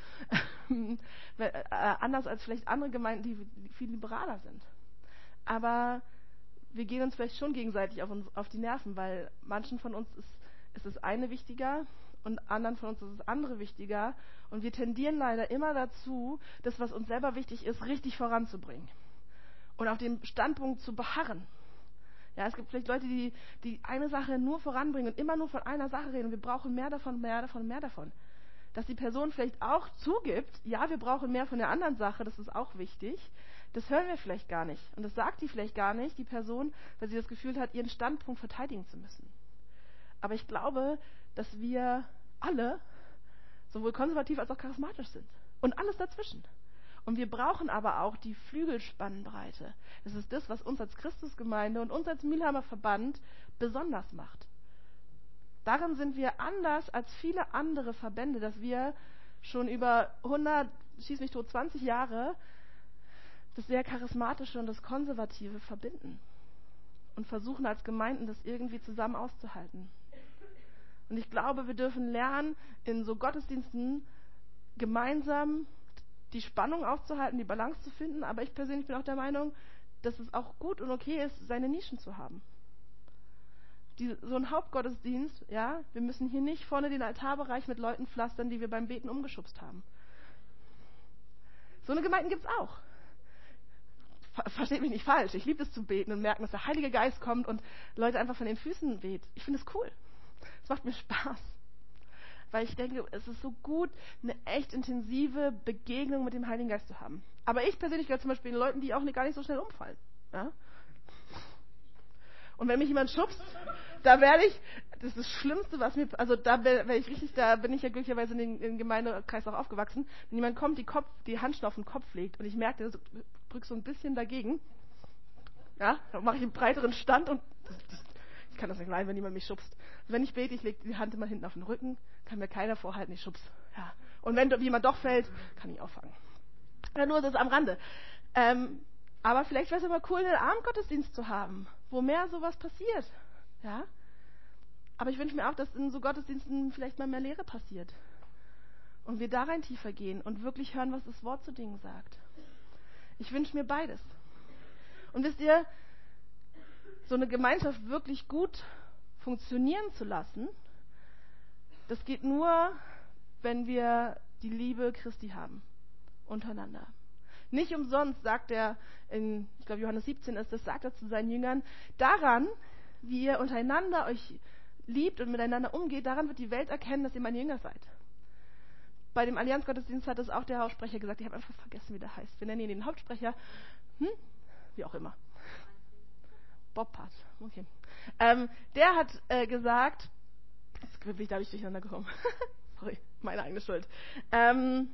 Ja? äh, anders als vielleicht andere Gemeinden, die, die viel liberaler sind. Aber wir gehen uns vielleicht schon gegenseitig auf, uns, auf die Nerven, weil manchen von uns ist, ist das eine wichtiger und anderen von uns ist das andere wichtiger. Und wir tendieren leider immer dazu, das, was uns selber wichtig ist, richtig voranzubringen. Und auf dem Standpunkt zu beharren. Ja, es gibt vielleicht Leute, die, die eine Sache nur voranbringen und immer nur von einer Sache reden. Wir brauchen mehr davon, mehr davon, mehr davon. Dass die Person vielleicht auch zugibt, ja, wir brauchen mehr von der anderen Sache, das ist auch wichtig. Das hören wir vielleicht gar nicht. Und das sagt die vielleicht gar nicht, die Person, weil sie das Gefühl hat, ihren Standpunkt verteidigen zu müssen. Aber ich glaube, dass wir alle sowohl konservativ als auch charismatisch sind. Und alles dazwischen. Und wir brauchen aber auch die Flügelspannbreite. Das ist das, was uns als Christusgemeinde und uns als Mülheimer Verband besonders macht. Darin sind wir anders als viele andere Verbände, dass wir schon über hundert, schieß mich tot, zwanzig Jahre das sehr Charismatische und das Konservative verbinden und versuchen als Gemeinden das irgendwie zusammen auszuhalten. Und ich glaube, wir dürfen lernen, in so Gottesdiensten gemeinsam die Spannung auszuhalten, die Balance zu finden. Aber ich persönlich bin auch der Meinung, dass es auch gut und okay ist, seine Nischen zu haben. Die, so ein Hauptgottesdienst, ja, wir müssen hier nicht vorne den Altarbereich mit Leuten pflastern, die wir beim Beten umgeschubst haben. So eine Gemeinde gibt's auch. Ver- Versteht mich nicht falsch. Ich liebe es zu beten und merken, dass der Heilige Geist kommt und Leute einfach von den Füßen weht. Ich finde es cool. Es macht mir Spaß. Weil ich denke, es ist so gut, eine echt intensive Begegnung mit dem Heiligen Geist zu haben. Aber ich persönlich gehöre zum Beispiel den Leuten, die auch nicht, gar nicht so schnell umfallen. Ja? Und wenn mich jemand schubst, da werde ich, das ist das Schlimmste, was mir, also da werde ich richtig, da bin ich ja glücklicherweise in den, in den Gemeindekreis auch aufgewachsen. Wenn jemand kommt, die, Kopf, die Handschellen auf den Kopf legt und ich merke, der drückt so ein bisschen dagegen, ja, dann mache ich einen breiteren Stand und das, das, ich kann das nicht leiden, wenn jemand mich schubst. Wenn ich bete, ich lege die Hand immer hinten auf den Rücken, kann mir keiner vorhalten, ich schubs. Ja. Und wenn jemand doch fällt, kann ich auffangen. Ja, nur das am Rande. Ähm, aber vielleicht wäre es immer cool, einen Abendgottesdienst zu haben, wo mehr sowas passiert. Ja? Aber ich wünsche mir auch, dass in so Gottesdiensten vielleicht mal mehr Lehre passiert. Und wir da rein tiefer gehen und wirklich hören, was das Wort zu Dingen sagt. Ich wünsche mir beides. Und wisst ihr, so eine Gemeinschaft wirklich gut funktionieren zu lassen, das geht nur, wenn wir die Liebe Christi haben, untereinander. Nicht umsonst sagt er, in, ich glaube Johannes siebzehn ist das, sagt er zu seinen Jüngern, daran, wie ihr untereinander euch liebt und miteinander umgeht, daran wird die Welt erkennen, dass ihr meine Jünger seid. Bei dem Allianzgottesdienst hat es auch der Hauptsprecher gesagt, ich habe einfach vergessen, wie der heißt. Wir nennen ihn den Hauptsprecher, hm? Wie auch immer. Bob Part, okay. Ähm, der hat äh, gesagt, jetzt bin ich dadurch durcheinander gekommen. Sorry, meine eigene Schuld. Ähm,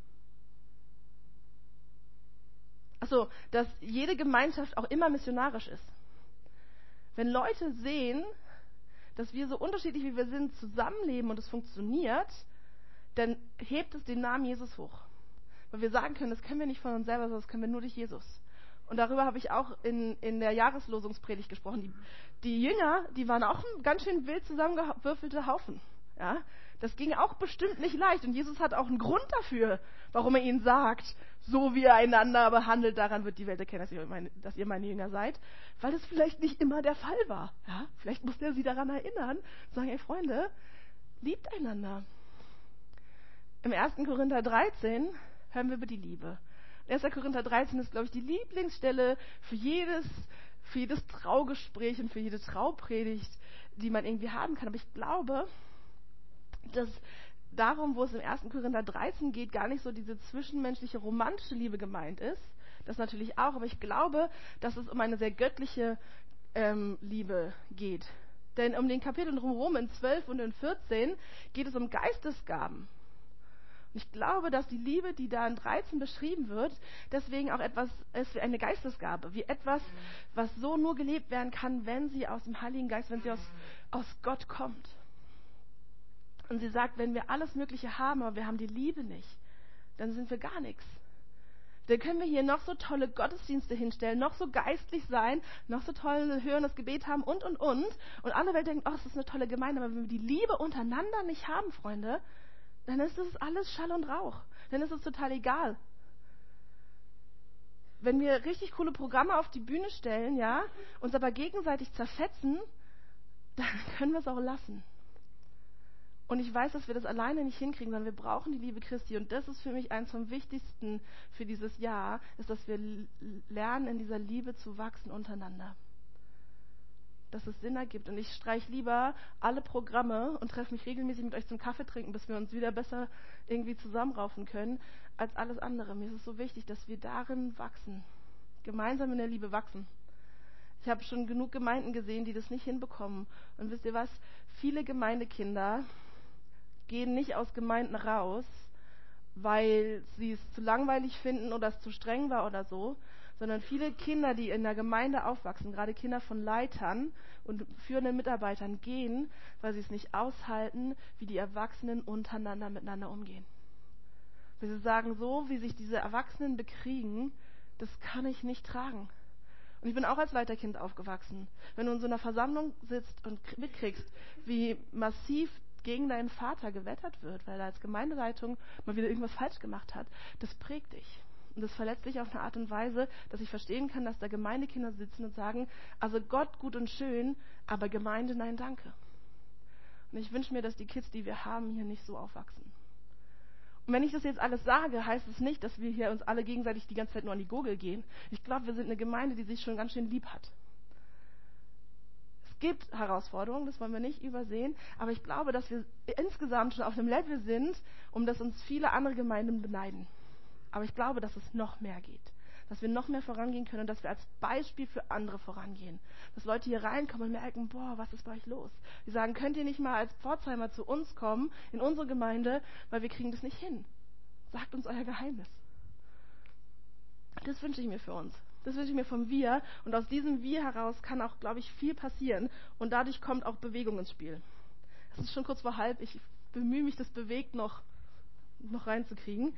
achso, dass jede Gemeinschaft auch immer missionarisch ist. Wenn Leute sehen, dass wir so unterschiedlich wie wir sind zusammenleben und es funktioniert, dann hebt es den Namen Jesus hoch. Weil wir sagen können, das können wir nicht von uns selber, sondern das können wir nur durch Jesus. Und darüber habe ich auch in, in der Jahreslosungspredigt gesprochen. Die, die Jünger, die waren auch ein ganz schön wild zusammengewürfelter Haufen. Ja? Das ging auch bestimmt nicht leicht. Und Jesus hat auch einen Grund dafür, warum er ihnen sagt, so wie ihr einander behandelt, daran wird die Welt erkennen, dass ihr meine, dass ihr meine Jünger seid. Weil es vielleicht nicht immer der Fall war. Ja? Vielleicht musste er sie daran erinnern, sagen, ey Freunde, liebt einander. Im ersten Korinther dreizehn hören wir über die Liebe. erster Korinther dreizehn ist, glaube ich, die Lieblingsstelle für jedes, für jedes Traugespräch und für jede Traupredigt, die man irgendwie haben kann. Aber ich glaube, dass darum, wo es im ersten Korinther dreizehn geht, gar nicht so diese zwischenmenschliche romantische Liebe gemeint ist. Das natürlich auch, aber ich glaube, dass es um eine sehr göttliche ähm, Liebe geht. Denn um den Kapitel drumherum in zwölf und in vierzehn geht es um Geistesgaben. Und ich glaube, dass die Liebe, die da in dreizehn beschrieben wird, deswegen auch etwas ist wie eine Geistesgabe, wie etwas, was so nur gelebt werden kann, wenn sie aus dem Heiligen Geist, wenn sie aus, aus Gott kommt. Und sie sagt, wenn wir alles Mögliche haben, aber wir haben die Liebe nicht, dann sind wir gar nichts. Dann können wir hier noch so tolle Gottesdienste hinstellen, noch so geistlich sein, noch so toll hörendes Gebet haben und, und, und. Und alle Welt denkt, oh, das ist eine tolle Gemeinde, aber wenn wir die Liebe untereinander nicht haben, Freunde, dann ist das alles Schall und Rauch. Dann ist es total egal. Wenn wir richtig coole Programme auf die Bühne stellen, ja, uns aber gegenseitig zerfetzen, dann können wir es auch lassen. Und ich weiß, dass wir das alleine nicht hinkriegen, sondern wir brauchen die Liebe Christi. Und das ist für mich eins vom Wichtigsten für dieses Jahr, ist, dass wir lernen, in dieser Liebe zu wachsen untereinander. Dass es Sinn ergibt. Und ich streiche lieber alle Programme und treffe mich regelmäßig mit euch zum Kaffee trinken, bis wir uns wieder besser irgendwie zusammenraufen können, als alles andere. Mir ist es so wichtig, dass wir darin wachsen. Gemeinsam in der Liebe wachsen. Ich habe schon genug Gemeinden gesehen, die das nicht hinbekommen. Und wisst ihr was? Viele Gemeindekinder gehen nicht aus Gemeinden raus, weil sie es zu langweilig finden oder es zu streng war oder so, sondern viele Kinder, die in der Gemeinde aufwachsen, gerade Kinder von Leitern und führenden Mitarbeitern, gehen, weil sie es nicht aushalten, wie die Erwachsenen untereinander miteinander umgehen. Weil sie sagen, so wie sich diese Erwachsenen bekriegen, das kann ich nicht tragen. Und ich bin auch als Leiterkind aufgewachsen. Wenn du in so einer Versammlung sitzt und mitkriegst, wie massiv gegen deinen Vater gewettert wird, weil er als Gemeindeleitung mal wieder irgendwas falsch gemacht hat, das prägt dich. Und das verletzt dich auf eine Art und Weise, dass ich verstehen kann, dass da Gemeindekinder sitzen und sagen, also Gott gut und schön, aber Gemeinde, nein, danke. Und ich wünsche mir, dass die Kids, die wir haben, hier nicht so aufwachsen. Und wenn ich das jetzt alles sage, heißt es nicht, dass wir hier uns alle gegenseitig die ganze Zeit nur an die Gurgel gehen. Ich glaube, wir sind eine Gemeinde, die sich schon ganz schön lieb hat. Es gibt Herausforderungen, das wollen wir nicht übersehen, aber ich glaube, dass wir insgesamt schon auf einem Level sind, um das uns viele andere Gemeinden beneiden. Aber ich glaube, dass es noch mehr geht. Dass wir noch mehr vorangehen können und dass wir als Beispiel für andere vorangehen. Dass Leute hier reinkommen und merken, boah, was ist bei euch los? Die sagen, könnt ihr nicht mal als Pforzheimer zu uns kommen, in unsere Gemeinde, weil wir kriegen das nicht hin. Sagt uns euer Geheimnis. Das wünsche ich mir für uns. Das wünsche ich mir vom Wir. Und aus diesem Wir heraus kann auch, glaube ich, viel passieren. Und dadurch kommt auch Bewegung ins Spiel. Es ist schon kurz vor halb. Ich bemühe mich, das bewegt noch, noch reinzukriegen.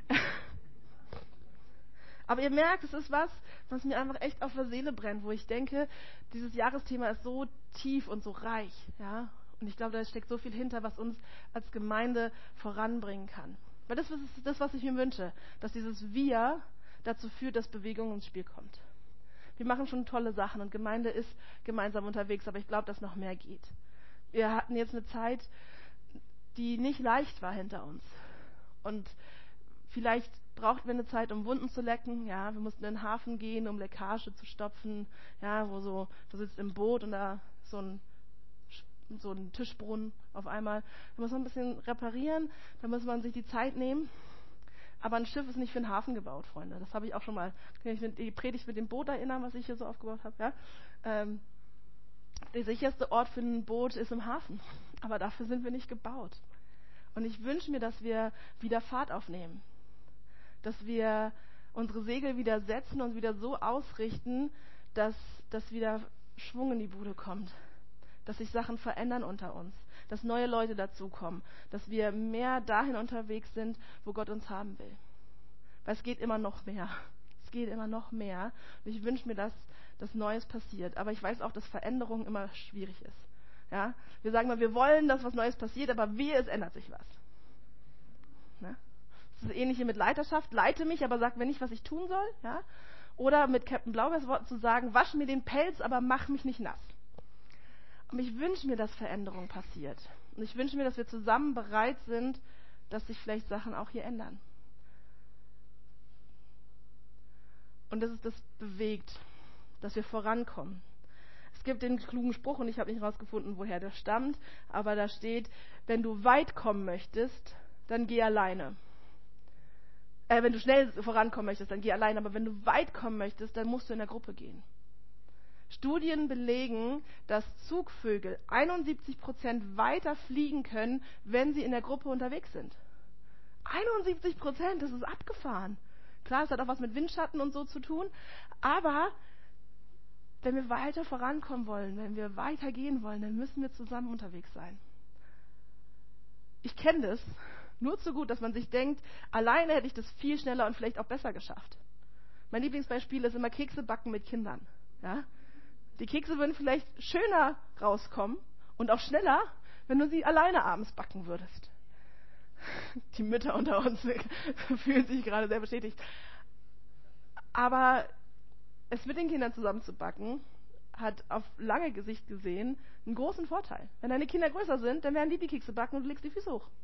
Aber ihr merkt, es ist was, was mir einfach echt auf der Seele brennt, wo ich denke, dieses Jahresthema ist so tief und so reich. Ja? Und ich glaube, da steckt so viel hinter, was uns als Gemeinde voranbringen kann. Weil das ist das, was ich mir wünsche, dass dieses Wir dazu führt, dass Bewegung ins Spiel kommt. Wir machen schon tolle Sachen und Gemeinde ist gemeinsam unterwegs, aber ich glaube, dass noch mehr geht. Wir hatten jetzt eine Zeit, die nicht leicht war hinter uns. Und vielleicht brauchten wir eine Zeit, um Wunden zu lecken. Ja, wir mussten in den Hafen gehen, um Leckage zu stopfen. Ja, wo so, du sitzt im Boot und da so ein, so ein Tischbrunnen auf einmal. Da muss man ein bisschen reparieren, da muss man sich die Zeit nehmen. Aber ein Schiff ist nicht für den Hafen gebaut, Freunde. Das habe ich auch schon mal. Kann ich mich die Predigt mit dem Boot erinnern, was ich hier so aufgebaut habe. Ja? Ähm, der sicherste Ort für ein Boot ist im Hafen. Aber dafür sind wir nicht gebaut. Und ich wünsche mir, dass wir wieder Fahrt aufnehmen. Dass wir unsere Segel wieder setzen und wieder so ausrichten, dass, dass wieder Schwung in die Bude kommt. Dass sich Sachen verändern unter uns. Dass neue Leute dazukommen. Dass wir mehr dahin unterwegs sind, wo Gott uns haben will. Weil es geht immer noch mehr. Es geht immer noch mehr. Und ich wünsche mir, dass, dass Neues passiert. Aber ich weiß auch, dass Veränderung immer schwierig ist. Ja? Wir sagen mal, wir wollen, dass was Neues passiert, aber wehe, es ändert sich was. Ne? Das ist das Ähnliche mit Leiterschaft. Leite mich, aber sag mir nicht, was ich tun soll. Ja? Oder mit Captain Blaubeers Worten zu sagen, wasch mir den Pelz, aber mach mich nicht nass. Und ich wünsche mir, dass Veränderung passiert. Und ich wünsche mir, dass wir zusammen bereit sind, dass sich vielleicht Sachen auch hier ändern. Und dass es das bewegt, dass wir vorankommen. Es gibt den klugen Spruch, und ich habe nicht rausgefunden, woher der stammt, aber da steht, wenn du weit kommen möchtest, dann geh alleine. Äh, wenn du schnell vorankommen möchtest, dann geh alleine, aber wenn du weit kommen möchtest, dann musst du in der Gruppe gehen. Studien belegen, dass Zugvögel einundsiebzig Prozent weiter fliegen können, wenn sie in der Gruppe unterwegs sind. einundsiebzig Prozent, das ist abgefahren. Klar, es hat auch was mit Windschatten und so zu tun, aber wenn wir weiter vorankommen wollen, wenn wir weitergehen wollen, dann müssen wir zusammen unterwegs sein. Ich kenne das nur zu gut, dass man sich denkt, alleine hätte ich das viel schneller und vielleicht auch besser geschafft. Mein Lieblingsbeispiel ist immer Kekse backen mit Kindern. Ja? Die Kekse würden vielleicht schöner rauskommen und auch schneller, wenn du sie alleine abends backen würdest. Die Mütter unter uns fühlen sich gerade sehr bestätigt. Aber es mit den Kindern zusammen zu backen, hat auf lange Sicht gesehen einen großen Vorteil. Wenn deine Kinder größer sind, dann werden die die Kekse backen und du legst die Füße hoch.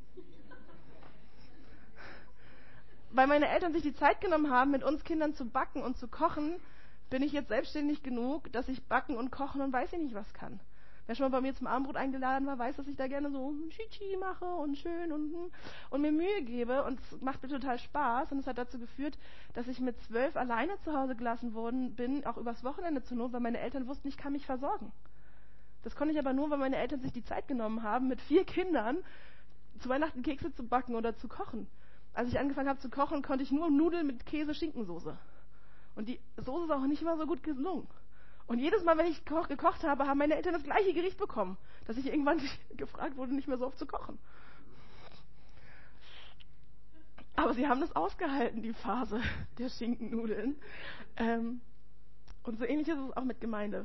Weil meine Eltern sich die Zeit genommen haben, mit uns Kindern zu backen und zu kochen, bin ich jetzt selbstständig genug, dass ich backen und kochen und weiß ich nicht, was kann. Wer schon mal bei mir zum Abendbrot eingeladen war, weiß, dass ich da gerne so Chichi mache und schön und, und mir Mühe gebe. Und es macht mir total Spaß. Und es hat dazu geführt, dass ich mit zwölf alleine zu Hause gelassen worden bin, auch übers Wochenende zur Not, weil meine Eltern wussten, ich kann mich versorgen. Das konnte ich aber nur, weil meine Eltern sich die Zeit genommen haben, mit vier Kindern zu Weihnachten Kekse zu backen oder zu kochen. Als ich angefangen habe zu kochen, konnte ich nur Nudeln mit Käse-Schinkensoße. Und die Soße ist auch nicht immer so gut gelungen. Und jedes Mal, wenn ich gekocht habe, haben meine Eltern das gleiche Gericht bekommen, dass ich irgendwann gefragt wurde, nicht mehr so oft zu kochen. Aber sie haben das ausgehalten, die Phase der Schinkennudeln. Ähm, und so ähnlich ist es auch mit Gemeinde.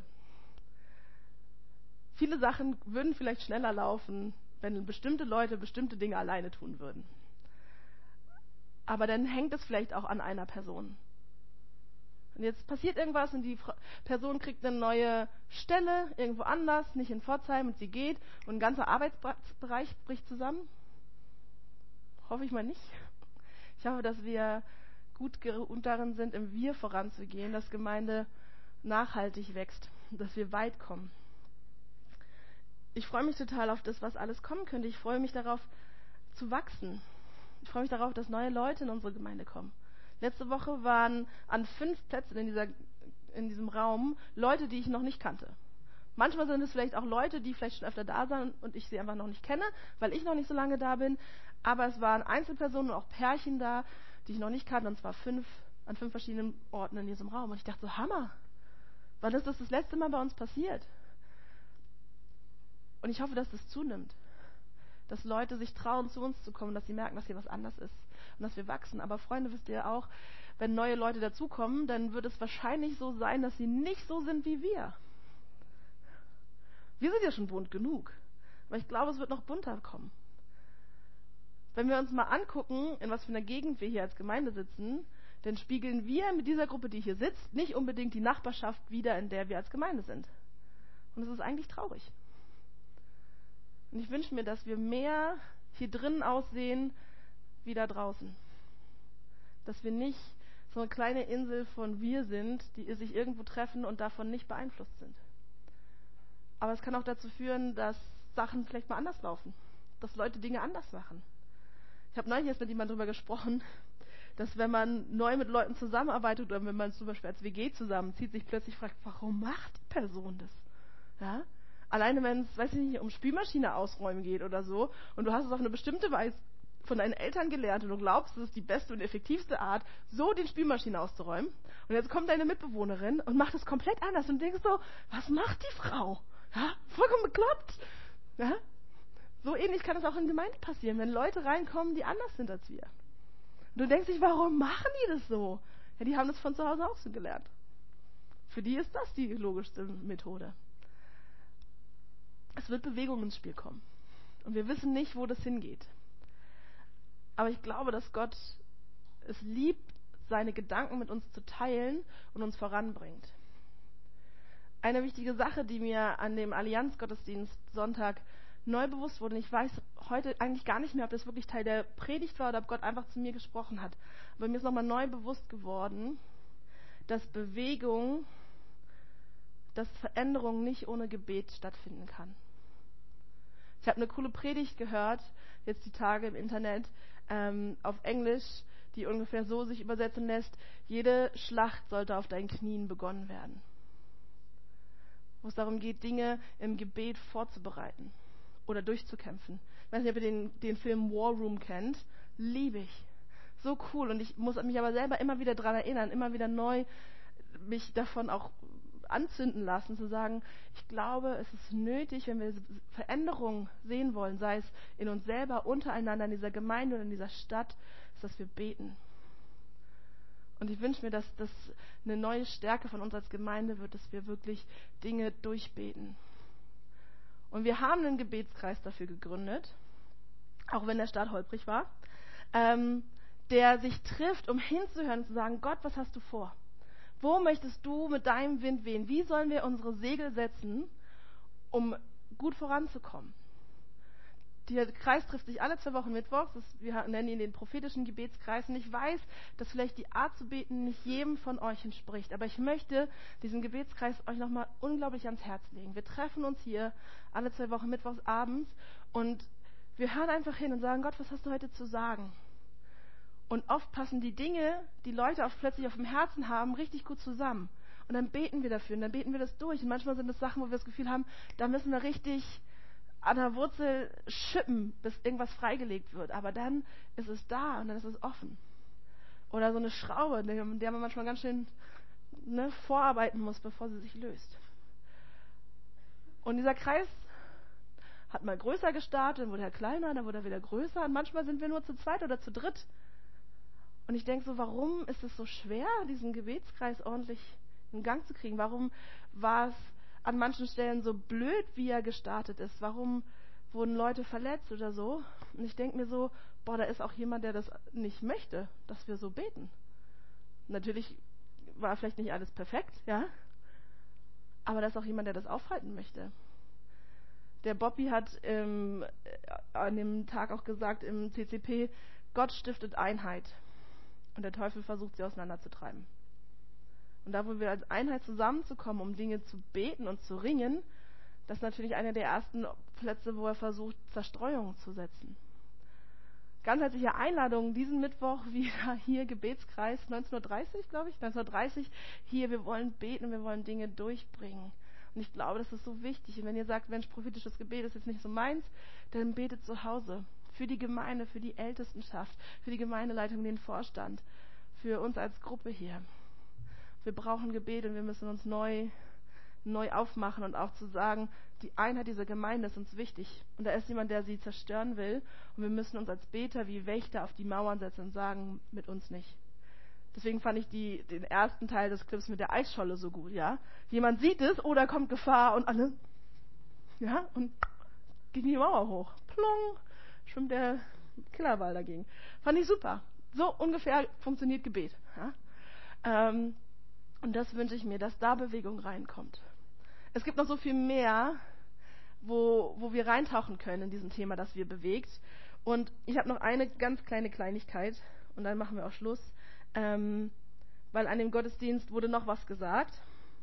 Viele Sachen würden vielleicht schneller laufen, wenn bestimmte Leute bestimmte Dinge alleine tun würden. Aber dann hängt es vielleicht auch an einer Person. Und jetzt passiert irgendwas und die Person kriegt eine neue Stelle irgendwo anders, nicht in Pforzheim, und sie geht und ein ganzer Arbeitsbereich bricht zusammen. Hoffe ich mal nicht. Ich hoffe, dass wir gut darin sind, im Wir voranzugehen, dass Gemeinde nachhaltig wächst, dass wir weit kommen. Ich freue mich total auf das, was alles kommen könnte. Ich freue mich darauf, zu wachsen. Ich freue mich darauf, dass neue Leute in unsere Gemeinde kommen. Letzte Woche waren an fünf Plätzen in, dieser, in diesem Raum Leute, die ich noch nicht kannte. Manchmal sind es vielleicht auch Leute, die vielleicht schon öfter da sind und ich sie einfach noch nicht kenne, weil ich noch nicht so lange da bin. Aber es waren Einzelpersonen und auch Pärchen da, die ich noch nicht kannte, und zwar fünf, an fünf verschiedenen Orten in diesem Raum. Und ich dachte so, Hammer, wann ist das das letzte Mal bei uns passiert? Und ich hoffe, dass das zunimmt. Dass Leute sich trauen, zu uns zu kommen, dass sie merken, dass hier was anders ist und dass wir wachsen. Aber Freunde, wisst ihr auch, wenn neue Leute dazukommen, dann wird es wahrscheinlich so sein, dass sie nicht so sind wie wir. Wir sind ja schon bunt genug, aber ich glaube, es wird noch bunter kommen. Wenn wir uns mal angucken, in was für einer Gegend wir hier als Gemeinde sitzen, dann spiegeln wir mit dieser Gruppe, die hier sitzt, nicht unbedingt die Nachbarschaft wider, in der wir als Gemeinde sind. Und es ist eigentlich traurig. Und ich wünsche mir, dass wir mehr hier drinnen aussehen wie da draußen. Dass wir nicht so eine kleine Insel von wir sind, die sich irgendwo treffen und davon nicht beeinflusst sind. Aber es kann auch dazu führen, dass Sachen vielleicht mal anders laufen. Dass Leute Dinge anders machen. Ich habe neulich erst mit jemandem darüber gesprochen, dass wenn man neu mit Leuten zusammenarbeitet oder wenn man zum Beispiel als W G zusammenzieht, sich plötzlich fragt, warum macht die Person das? Ja? Alleine wenn es, weiß ich nicht, um Spülmaschine ausräumen geht oder so und du hast es auf eine bestimmte Weise von deinen Eltern gelernt und du glaubst, es ist die beste und effektivste Art, so die Spülmaschine auszuräumen. Und jetzt kommt deine Mitbewohnerin und macht es komplett anders und denkst so, was macht die Frau? Ja? Vollkommen bekloppt. Ja? So ähnlich kann es auch in Gemeinden passieren, wenn Leute reinkommen, die anders sind als wir. Und du denkst dich, warum machen die das so? Ja, die haben das von zu Hause auch so gelernt. Für die ist das die logischste Methode. Es wird Bewegung ins Spiel kommen. Und wir wissen nicht, wo das hingeht. Aber ich glaube, dass Gott es liebt, seine Gedanken mit uns zu teilen und uns voranbringt. Eine wichtige Sache, die mir an dem Allianz-Gottesdienst Sonntag neu bewusst wurde, und ich weiß heute eigentlich gar nicht mehr, ob das wirklich Teil der Predigt war oder ob Gott einfach zu mir gesprochen hat. Aber mir ist nochmal neu bewusst geworden, dass Bewegung, dass Veränderung nicht ohne Gebet stattfinden kann. Ich habe eine coole Predigt gehört, jetzt die Tage im Internet, ähm, auf Englisch, die ungefähr so sich übersetzen lässt: Jede Schlacht sollte auf deinen Knien begonnen werden. Wo es darum geht, Dinge im Gebet vorzubereiten oder durchzukämpfen. Ich weiß nicht, ob ihr den, den Film War Room kennt. Liebe ich. So cool. Und ich muss mich aber selber immer wieder daran erinnern, immer wieder neu mich davon auch anzünden lassen, zu sagen, ich glaube, es ist nötig, wenn wir Veränderungen sehen wollen, sei es in uns selber, untereinander, in dieser Gemeinde oder in dieser Stadt, ist, dass wir beten. Und ich wünsche mir, dass das eine neue Stärke von uns als Gemeinde wird, dass wir wirklich Dinge durchbeten. Und wir haben einen Gebetskreis dafür gegründet, auch wenn der Start holprig war, ähm, der sich trifft, um hinzuhören und zu sagen, Gott, was hast du vor? Wo möchtest du mit deinem Wind wehen? Wie sollen wir unsere Segel setzen, um gut voranzukommen? Der Kreis trifft sich alle zwei Wochen mittwochs. Das, wir nennen ihn den prophetischen Gebetskreis. Und ich weiß, dass vielleicht die Art zu beten nicht jedem von euch entspricht. Aber ich möchte diesen Gebetskreis euch nochmal unglaublich ans Herz legen. Wir treffen uns hier alle zwei Wochen mittwochs abends und wir hören einfach hin und sagen, Gott, was hast du heute zu sagen? Und oft passen die Dinge, die Leute auf, plötzlich auf dem Herzen haben, richtig gut zusammen. Und dann beten wir dafür und dann beten wir das durch. Und manchmal sind es Sachen, wo wir das Gefühl haben, da müssen wir richtig an der Wurzel schippen, bis irgendwas freigelegt wird. Aber dann ist es da und dann ist es offen. Oder so eine Schraube, in der man manchmal ganz schön ne, vorarbeiten muss, bevor sie sich löst. Und dieser Kreis hat mal größer gestartet, dann wurde er kleiner, dann wurde er wieder größer. Und manchmal sind wir nur zu zweit oder zu dritt. Und ich denke so, warum ist es so schwer, diesen Gebetskreis ordentlich in Gang zu kriegen? Warum war es an manchen Stellen so blöd, wie er gestartet ist? Warum wurden Leute verletzt oder so? Und ich denke mir so, boah, da ist auch jemand, der das nicht möchte, dass wir so beten. Natürlich war vielleicht nicht alles perfekt, ja, aber da ist auch jemand, der das aufhalten möchte. Der Bobby hat ähm, an dem Tag auch gesagt im C C P, Gott stiftet Einheit und der Teufel versucht, sie auseinanderzutreiben. Und da, wo wir als Einheit zusammenzukommen, um Dinge zu beten und zu ringen, das ist natürlich einer der ersten Plätze, wo er versucht, Zerstreuung zu setzen. Ganz herzliche Einladung, diesen Mittwoch wieder hier, Gebetskreis, neunzehn Uhr dreißig, glaube ich, neunzehn Uhr dreißig, hier, wir wollen beten und wir wollen Dinge durchbringen. Und ich glaube, das ist so wichtig. Und wenn ihr sagt, Mensch, prophetisches Gebet ist jetzt nicht so meins, dann betet zu Hause. Für die Gemeinde, für die Ältestenschaft, für die Gemeindeleitung, den Vorstand, für uns als Gruppe hier. Wir brauchen Gebet und wir müssen uns neu, neu aufmachen und auch zu sagen, die Einheit dieser Gemeinde ist uns wichtig. Und da ist jemand, der sie zerstören will. Und wir müssen uns als Beter wie Wächter auf die Mauern setzen und sagen, mit uns nicht. Deswegen fand ich die, den ersten Teil des Clips mit der Eisscholle so gut, ja. Jemand sieht es, oder kommt Gefahr und alle, ja, und ging die Mauer hoch. Plong, schwimmt der Killerwal dagegen. Fand ich super. So ungefähr funktioniert Gebet, ja. Ähm, und das wünsche ich mir, dass da Bewegung reinkommt. Es gibt noch so viel mehr, wo, wo wir reintauchen können in diesem Thema, das wir bewegt. Und ich habe noch eine ganz kleine Kleinigkeit und dann machen wir auch Schluss. Ähm, weil an dem Gottesdienst wurde noch was gesagt.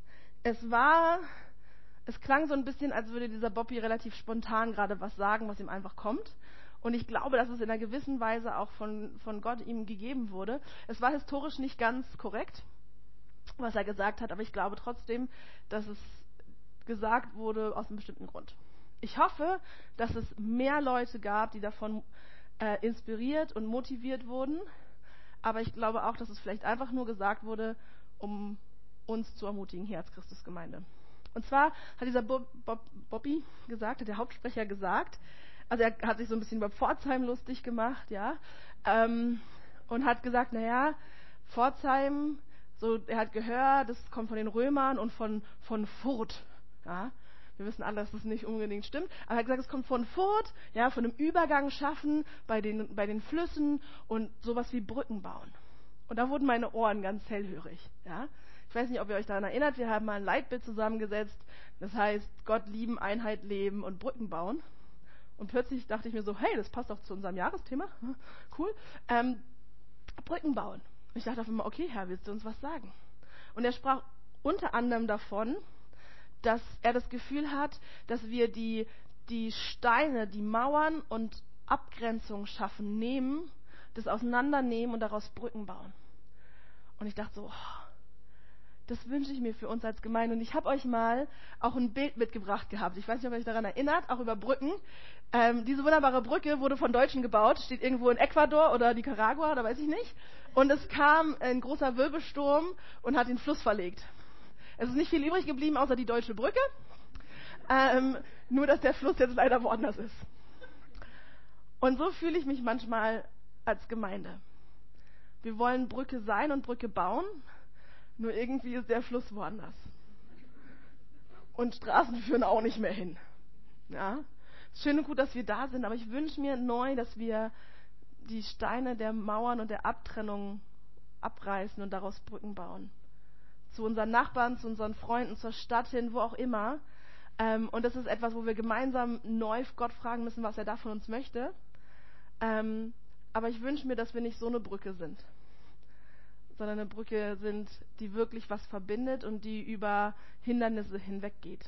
Es war, es klang so ein bisschen, als würde dieser Bobby relativ spontan gerade was sagen, was ihm einfach kommt. Und ich glaube, dass es in einer gewissen Weise auch von, von Gott ihm gegeben wurde. Es war historisch nicht ganz korrekt, was er gesagt hat, aber ich glaube trotzdem, dass es gesagt wurde aus einem bestimmten Grund. Ich hoffe, dass es mehr Leute gab, die davon äh, inspiriert und motiviert wurden. Aber ich glaube auch, dass es vielleicht einfach nur gesagt wurde, um uns zu ermutigen hier als Christusgemeinde. Und zwar hat dieser Bob, Bob, Bobby gesagt, hat der Hauptsprecher gesagt, also er hat sich so ein bisschen über Pforzheim lustig gemacht, ja, ähm, und hat gesagt, naja, Pforzheim, so, er hat gehört, das kommt von den Römern und von, von Furth, ja. Wir wissen alle, dass das nicht unbedingt stimmt. Aber er hat gesagt, es kommt von Furth, ja, von einem Übergang schaffen bei den, bei den Flüssen und sowas wie Brücken bauen. Und da wurden meine Ohren ganz hellhörig, ja. Ich weiß nicht, ob ihr euch daran erinnert, wir haben mal ein Leitbild zusammengesetzt. Das heißt, Gott lieben, Einheit leben und Brücken bauen. Und plötzlich dachte ich mir so, hey, das passt doch zu unserem Jahresthema. Cool. Ähm, Brücken bauen. Und ich dachte auf einmal, okay, Herr, willst du uns was sagen? Und er sprach unter anderem davon, dass er das Gefühl hat, dass wir die, die Steine, die Mauern und Abgrenzung schaffen, nehmen, das auseinandernehmen und daraus Brücken bauen. Und ich dachte so, oh, das wünsche ich mir für uns als Gemeinde. Und ich habe euch mal auch ein Bild mitgebracht gehabt. Ich weiß nicht, ob ihr euch daran erinnert, auch über Brücken. Ähm, diese wunderbare Brücke wurde von Deutschen gebaut, steht irgendwo in Ecuador oder Nicaragua, da weiß ich nicht. Und es kam ein großer Wirbelsturm und hat den Fluss verlegt. Es ist nicht viel übrig geblieben, außer die deutsche Brücke. Ähm, nur, dass der Fluss jetzt leider woanders ist. Und so fühle ich mich manchmal als Gemeinde. Wir wollen Brücke sein und Brücke bauen, nur irgendwie ist der Fluss woanders. Und Straßen führen auch nicht mehr hin. Ja? Es ist schön und gut, dass wir da sind, aber ich wünsche mir neu, dass wir die Steine der Mauern und der Abtrennung abreißen und daraus Brücken bauen. Zu unseren Nachbarn, zu unseren Freunden, zur Stadt hin, wo auch immer. Ähm, und das ist etwas, wo wir gemeinsam neu Gott fragen müssen, was er da von uns möchte. Ähm, aber ich wünsche mir, dass wir nicht so eine Brücke sind, sondern eine Brücke sind, die wirklich was verbindet und die über Hindernisse hinweggeht.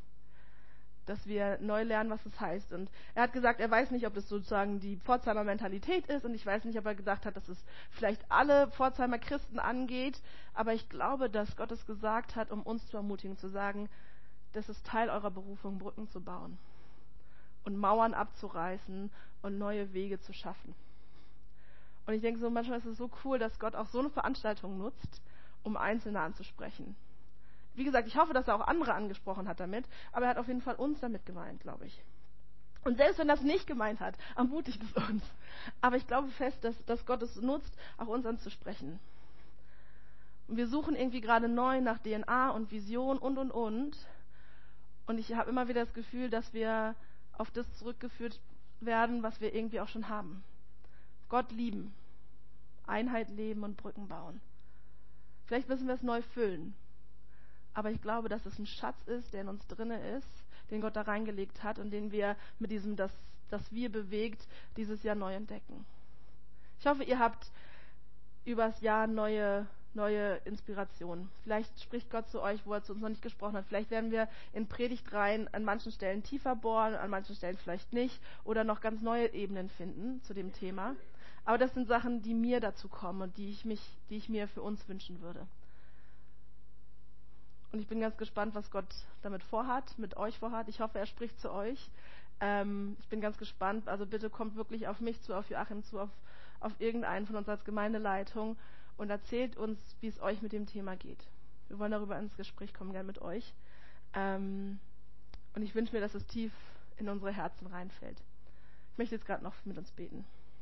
Dass wir neu lernen, was es heißt. Und er hat gesagt, er weiß nicht, ob das sozusagen die Pforzheimer Mentalität ist und ich weiß nicht, ob er gesagt hat, dass es vielleicht alle Pforzheimer Christen angeht, aber ich glaube, dass Gott es gesagt hat, um uns zu ermutigen, zu sagen, das ist Teil eurer Berufung, Brücken zu bauen und Mauern abzureißen und neue Wege zu schaffen. Und ich denke so, manchmal ist es so cool, dass Gott auch so eine Veranstaltung nutzt, um Einzelne anzusprechen. Wie gesagt, ich hoffe, dass er auch andere angesprochen hat damit, aber er hat auf jeden Fall uns damit gemeint, glaube ich. Und selbst wenn das nicht gemeint hat, ermutigt es uns. Aber ich glaube fest, dass, dass Gott es nutzt, auch uns anzusprechen. Und wir suchen irgendwie gerade neu nach D N A und Vision und, und, und. Und ich habe immer wieder das Gefühl, dass wir auf das zurückgeführt werden, was wir irgendwie auch schon haben. Gott lieben, Einheit leben und Brücken bauen. Vielleicht müssen wir es neu füllen. Aber ich glaube, dass es ein Schatz ist, der in uns drinne ist, den Gott da reingelegt hat und den wir mit diesem, das, das wir bewegt, dieses Jahr neu entdecken. Ich hoffe, ihr habt übers Jahr neue, neue Inspirationen. Vielleicht spricht Gott zu euch, wo er zu uns noch nicht gesprochen hat. Vielleicht werden wir in Predigtreihen an manchen Stellen tiefer bohren, an manchen Stellen vielleicht nicht oder noch ganz neue Ebenen finden zu dem Thema. Aber das sind Sachen, die mir dazu kommen und die ich mich, die ich mir für uns wünschen würde. Und ich bin ganz gespannt, was Gott damit vorhat, mit euch vorhat. Ich hoffe, er spricht zu euch. Ähm, ich bin ganz gespannt. Also bitte kommt wirklich auf mich zu, auf Joachim zu, auf, auf irgendeinen von uns als Gemeindeleitung und erzählt uns, wie es euch mit dem Thema geht. Wir wollen darüber ins Gespräch kommen, gern mit euch. Ähm, und ich wünsche mir, dass es tief in unsere Herzen reinfällt. Ich möchte jetzt gerade noch mit uns beten.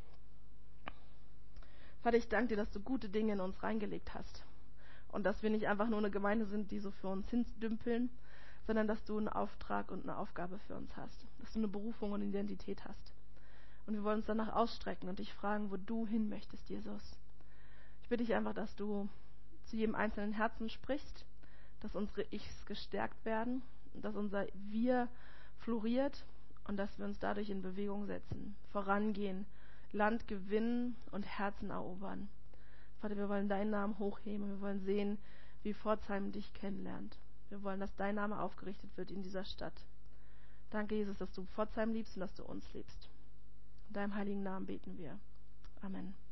Vater, ich danke dir, dass du gute Dinge in uns reingelegt hast. Und dass wir nicht einfach nur eine Gemeinde sind, die so für uns hindümpeln, sondern dass du einen Auftrag und eine Aufgabe für uns hast. Dass du eine Berufung und Identität hast. Und wir wollen uns danach ausstrecken und dich fragen, wo du hin möchtest, Jesus. Ich bitte dich einfach, dass du zu jedem einzelnen Herzen sprichst, dass unsere Ichs gestärkt werden, dass unser Wir floriert und dass wir uns dadurch in Bewegung setzen, vorangehen, Land gewinnen und Herzen erobern. Vater, wir wollen deinen Namen hochheben und wir wollen sehen, wie Pforzheim dich kennenlernt. Wir wollen, dass dein Name aufgerichtet wird in dieser Stadt. Danke, Jesus, dass du Pforzheim liebst und dass du uns liebst. In deinem heiligen Namen beten wir. Amen.